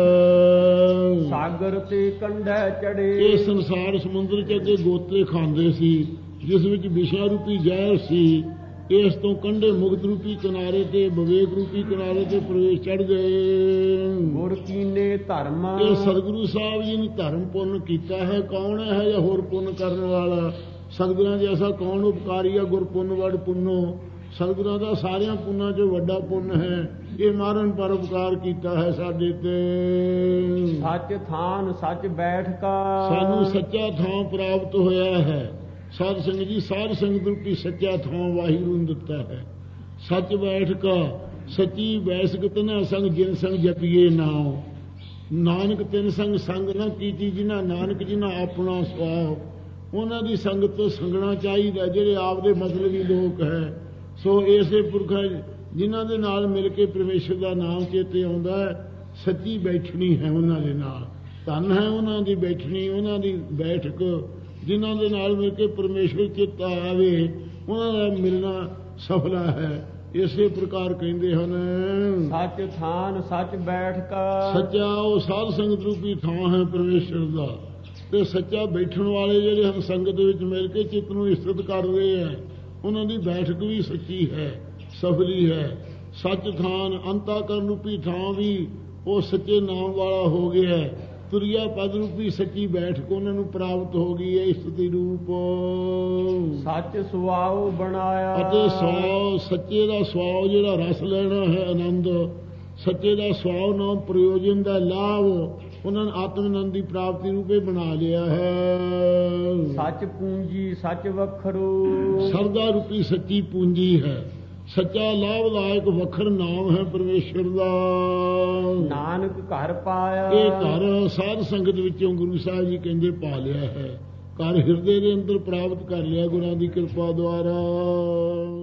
ਹੈ। ਸਾਗਰ ਤੇ ਕੰਢੇ ਚੜੇ। ਇਹ ਸੰਸਾਰ ਸਮੁੰਦਰ ਚ ਅੱਗੇ ਗੋਤੇ ਖਾਂਦੇ ਸੀ ਜਿਸ ਵਿੱਚ ਵਿਸ਼ਾ ਰੂਪੀ ਜ਼ਹਿਰ ਸੀ। ਇਸ ਤੋਂ ਕੰਢੇ ਮੁਕਤ ਰੂਪੀ ਕਿਨਾਰੇ ਤੇ ਵਿਵੇਕ ਰੂਪੀ ਕਿਨਾਰੇ ਤੇ ਪ੍ਰਵੇਸ਼ ਚੜ ਗਏ। ਗੁਰ ਕੀਨੇ ਧਰਮ। ਇਹ ਸਤਿਗੁਰੂ ਸਾਹਿਬ ਜੀ ਨੇ ਧਰਮ ਪੁੰਨ ਕੀਤਾ ਹੈ। ਕੌਣ ਹੈ ਜਾਂ ਹੋਰ ਪੁੰਨ ਕਰਨ ਵਾਲਾ? ਸਤਿਗੁਰਾਂ ਜੈਸਾ ਕੌਣ ਉਪਕਾਰੀ ਆ? ਗੁਰ ਪੁੰਨ ਵਡ ਪੁੰਨੋ। ਸਤਿਗੁਰਾਂ ਦਾ ਸਾਰਿਆਂ ਪੁੰਨਾਂ ਚੋਂ ਵੱਡਾ ਪੁੰਨ ਹੈ। ਇਹ ਮਾਰਨ ਪਰ ਉਪਕਾਰ ਕੀਤਾ ਹੈ ਸਾਡੇ ਤੇ। ਸੱਚ ਥਾਨ ਸੱਚ ਬੈਠ ਕਾ। ਸਾਨੂੰ ਸੱਚਾ ਥਾਂ ਪ੍ਰਾਪਤ ਹੋਇਆ ਹੈ। ਸਾਧ ਸੰਗਤ ਜੀ, ਸਾਧ ਸੰਗਤ ਰੂਪੀ ਸੱਚਾ ਥਾਂ ਵਾਹਿਗੁਰੂ ਨੇ ਦਿੱਤਾ ਹੈ। ਸੱਚ ਬੈਠ ਕਾ ਸੱਚੀ ਬੈਸਕ ਤਿਨਾ ਸੰਗ ਜਿਨ ਸੰਗ ਜਪੀਏ ਨਾਮ। ਨਾਨਕ ਤਿਨ ਸੰਗ ਸੰਗ ਨਾ ਕੀਤੀ ਜਿਨ੍ਹਾਂ ਨਾਨਕ ਜਿਨ੍ਹਾਂ ਆਪਣਾ ਸੁਆਹ। ਉਹਨਾਂ ਦੀ ਸੰਗਤ ਤੋਂ ਸੰਗਣਾ ਚਾਹੀਦਾ ਜਿਹੜੇ ਆਪ ਦੇ ਮਤਲਬੀ ਲੋਕ ਹੈ। ਸੋ ਇਸੇ ਪੁਰਖ ਜਿਨ੍ਹਾਂ ਦੇ ਨਾਲ ਮਿਲ ਕੇ ਪਰਮੇਸ਼ਰ ਦਾ ਨਾਮ ਚੇਤੇ ਆਉਂਦਾ ਹੈ, ਸੱਚੀ ਬੈਠਣੀ ਹੈ ਉਹਨਾਂ ਦੇ ਨਾਲ। ਧੰਨ ਹੈ ਉਹਨਾਂ ਦੀ ਬੈਠਣੀ, ਉਹਨਾਂ ਦੀ ਬੈਠਕ, ਜਿਨ੍ਹਾਂ ਦੇ ਨਾਲ ਮਿਲ ਕੇ ਪਰਮੇਸ਼ਵਰ ਚਿੱਤ ਆਵੇ ਉਹਨਾਂ ਦਾ ਮਿਲਣਾ ਸਫਲਾ ਹੈ। ਇਸੇ ਪ੍ਰਕਾਰ ਕਹਿੰਦੇ ਹਨ ਸੱਚ ਥਾਨ ਸੱਚ ਬੈਠ ਕਾ। ਸੱਚਾ ਉਹ ਸਾਧ ਸੰਗਤ ਰੂਪੀ ਥਾਂ ਹੈ ਪਰਮੇਸ਼ਰ ਦਾ, ਤੇ ਸੱਚਾ ਬੈਠਣ ਵਾਲੇ ਜਿਹੜੇ ਹਨ ਸੰਗਤ ਵਿੱਚ ਮਿਲ ਕੇ ਚਿੱਤ ਨੂੰ ਇਸਤਤ ਕਰਦੇ ਆ, ਉਹਨਾਂ ਦੀ ਬੈਠਕ ਵੀ ਸੱਚੀ ਹੈ, ਸਫਲੀ ਹੈ। ਸੱਚ ਥਾਨ ਅੰਤਾਕਰਨ ਰੂਪੀ ਥਾਂ ਵੀ ਉਹ ਸੱਚੇ ਨਾਮ ਵਾਲਾ ਹੋ ਗਿਆ। ਤੁਰਿਆ ਪਦ ਰੂਪੀ ਸੱਚੀ ਬੈਠਕ ਉਹਨਾਂ ਨੂੰ ਪ੍ਰਾਪਤ ਹੋ ਗਈ ਹੈ ਇਸਤਤੀ ਰੂਪ। ਸੱਚ ਸੁਆਉ ਬਣਾਇਆ। ਅਤੇ ਸਵਾਉ ਸੱਚੇ ਦਾ ਸੁਆਉ ਜਿਹੜਾ ਰਸ ਲੈਣਾ ਹੈ ਆਨੰਦ, ਸੱਚੇ ਦਾ ਸੁਆਉ ਨਾਮ ਪ੍ਰਯੋਜਨ ਦਾ ਲਾਭ ਉਹਨਾਂ ਨੇ ਆਤਮ ਆਨੰਦ ਦੀ ਪ੍ਰਾਪਤੀ ਰੂਪੇ ਬਣਾ ਲਿਆ ਹੈ। ਸੱਚ ਪੂੰਜੀ ਸੱਚ ਵਖਰੂ। ਸਰਦਾ ਰੂਪੀ ਸੱਚੀ ਪੂੰਜੀ ਹੈ, ਸੱਚਾ ਲਾਭਦਾਇਕ ਵਖਰ ਨਾਮ ਹੈ ਪਰਮੇਸ਼ਰ ਦਾ। ਨਾਨਕ ਘਰ ਪਾਇਆ। ਇਹ ਘਰ ਸਾਧ ਸੰਗਤ ਵਿੱਚੋਂ ਗੁਰੂ ਸਾਹਿਬ ਜੀ ਕਹਿੰਦੇ ਪਾ ਲਿਆ ਹੈ, ਘਰ ਹਿਰਦੇ ਦੇ ਅੰਦਰ ਪ੍ਰਾਪਤ ਕਰ ਲਿਆ ਗੁਰਾਂ ਦੀ ਕਿਰਪਾ ਦੁਆਰਾ।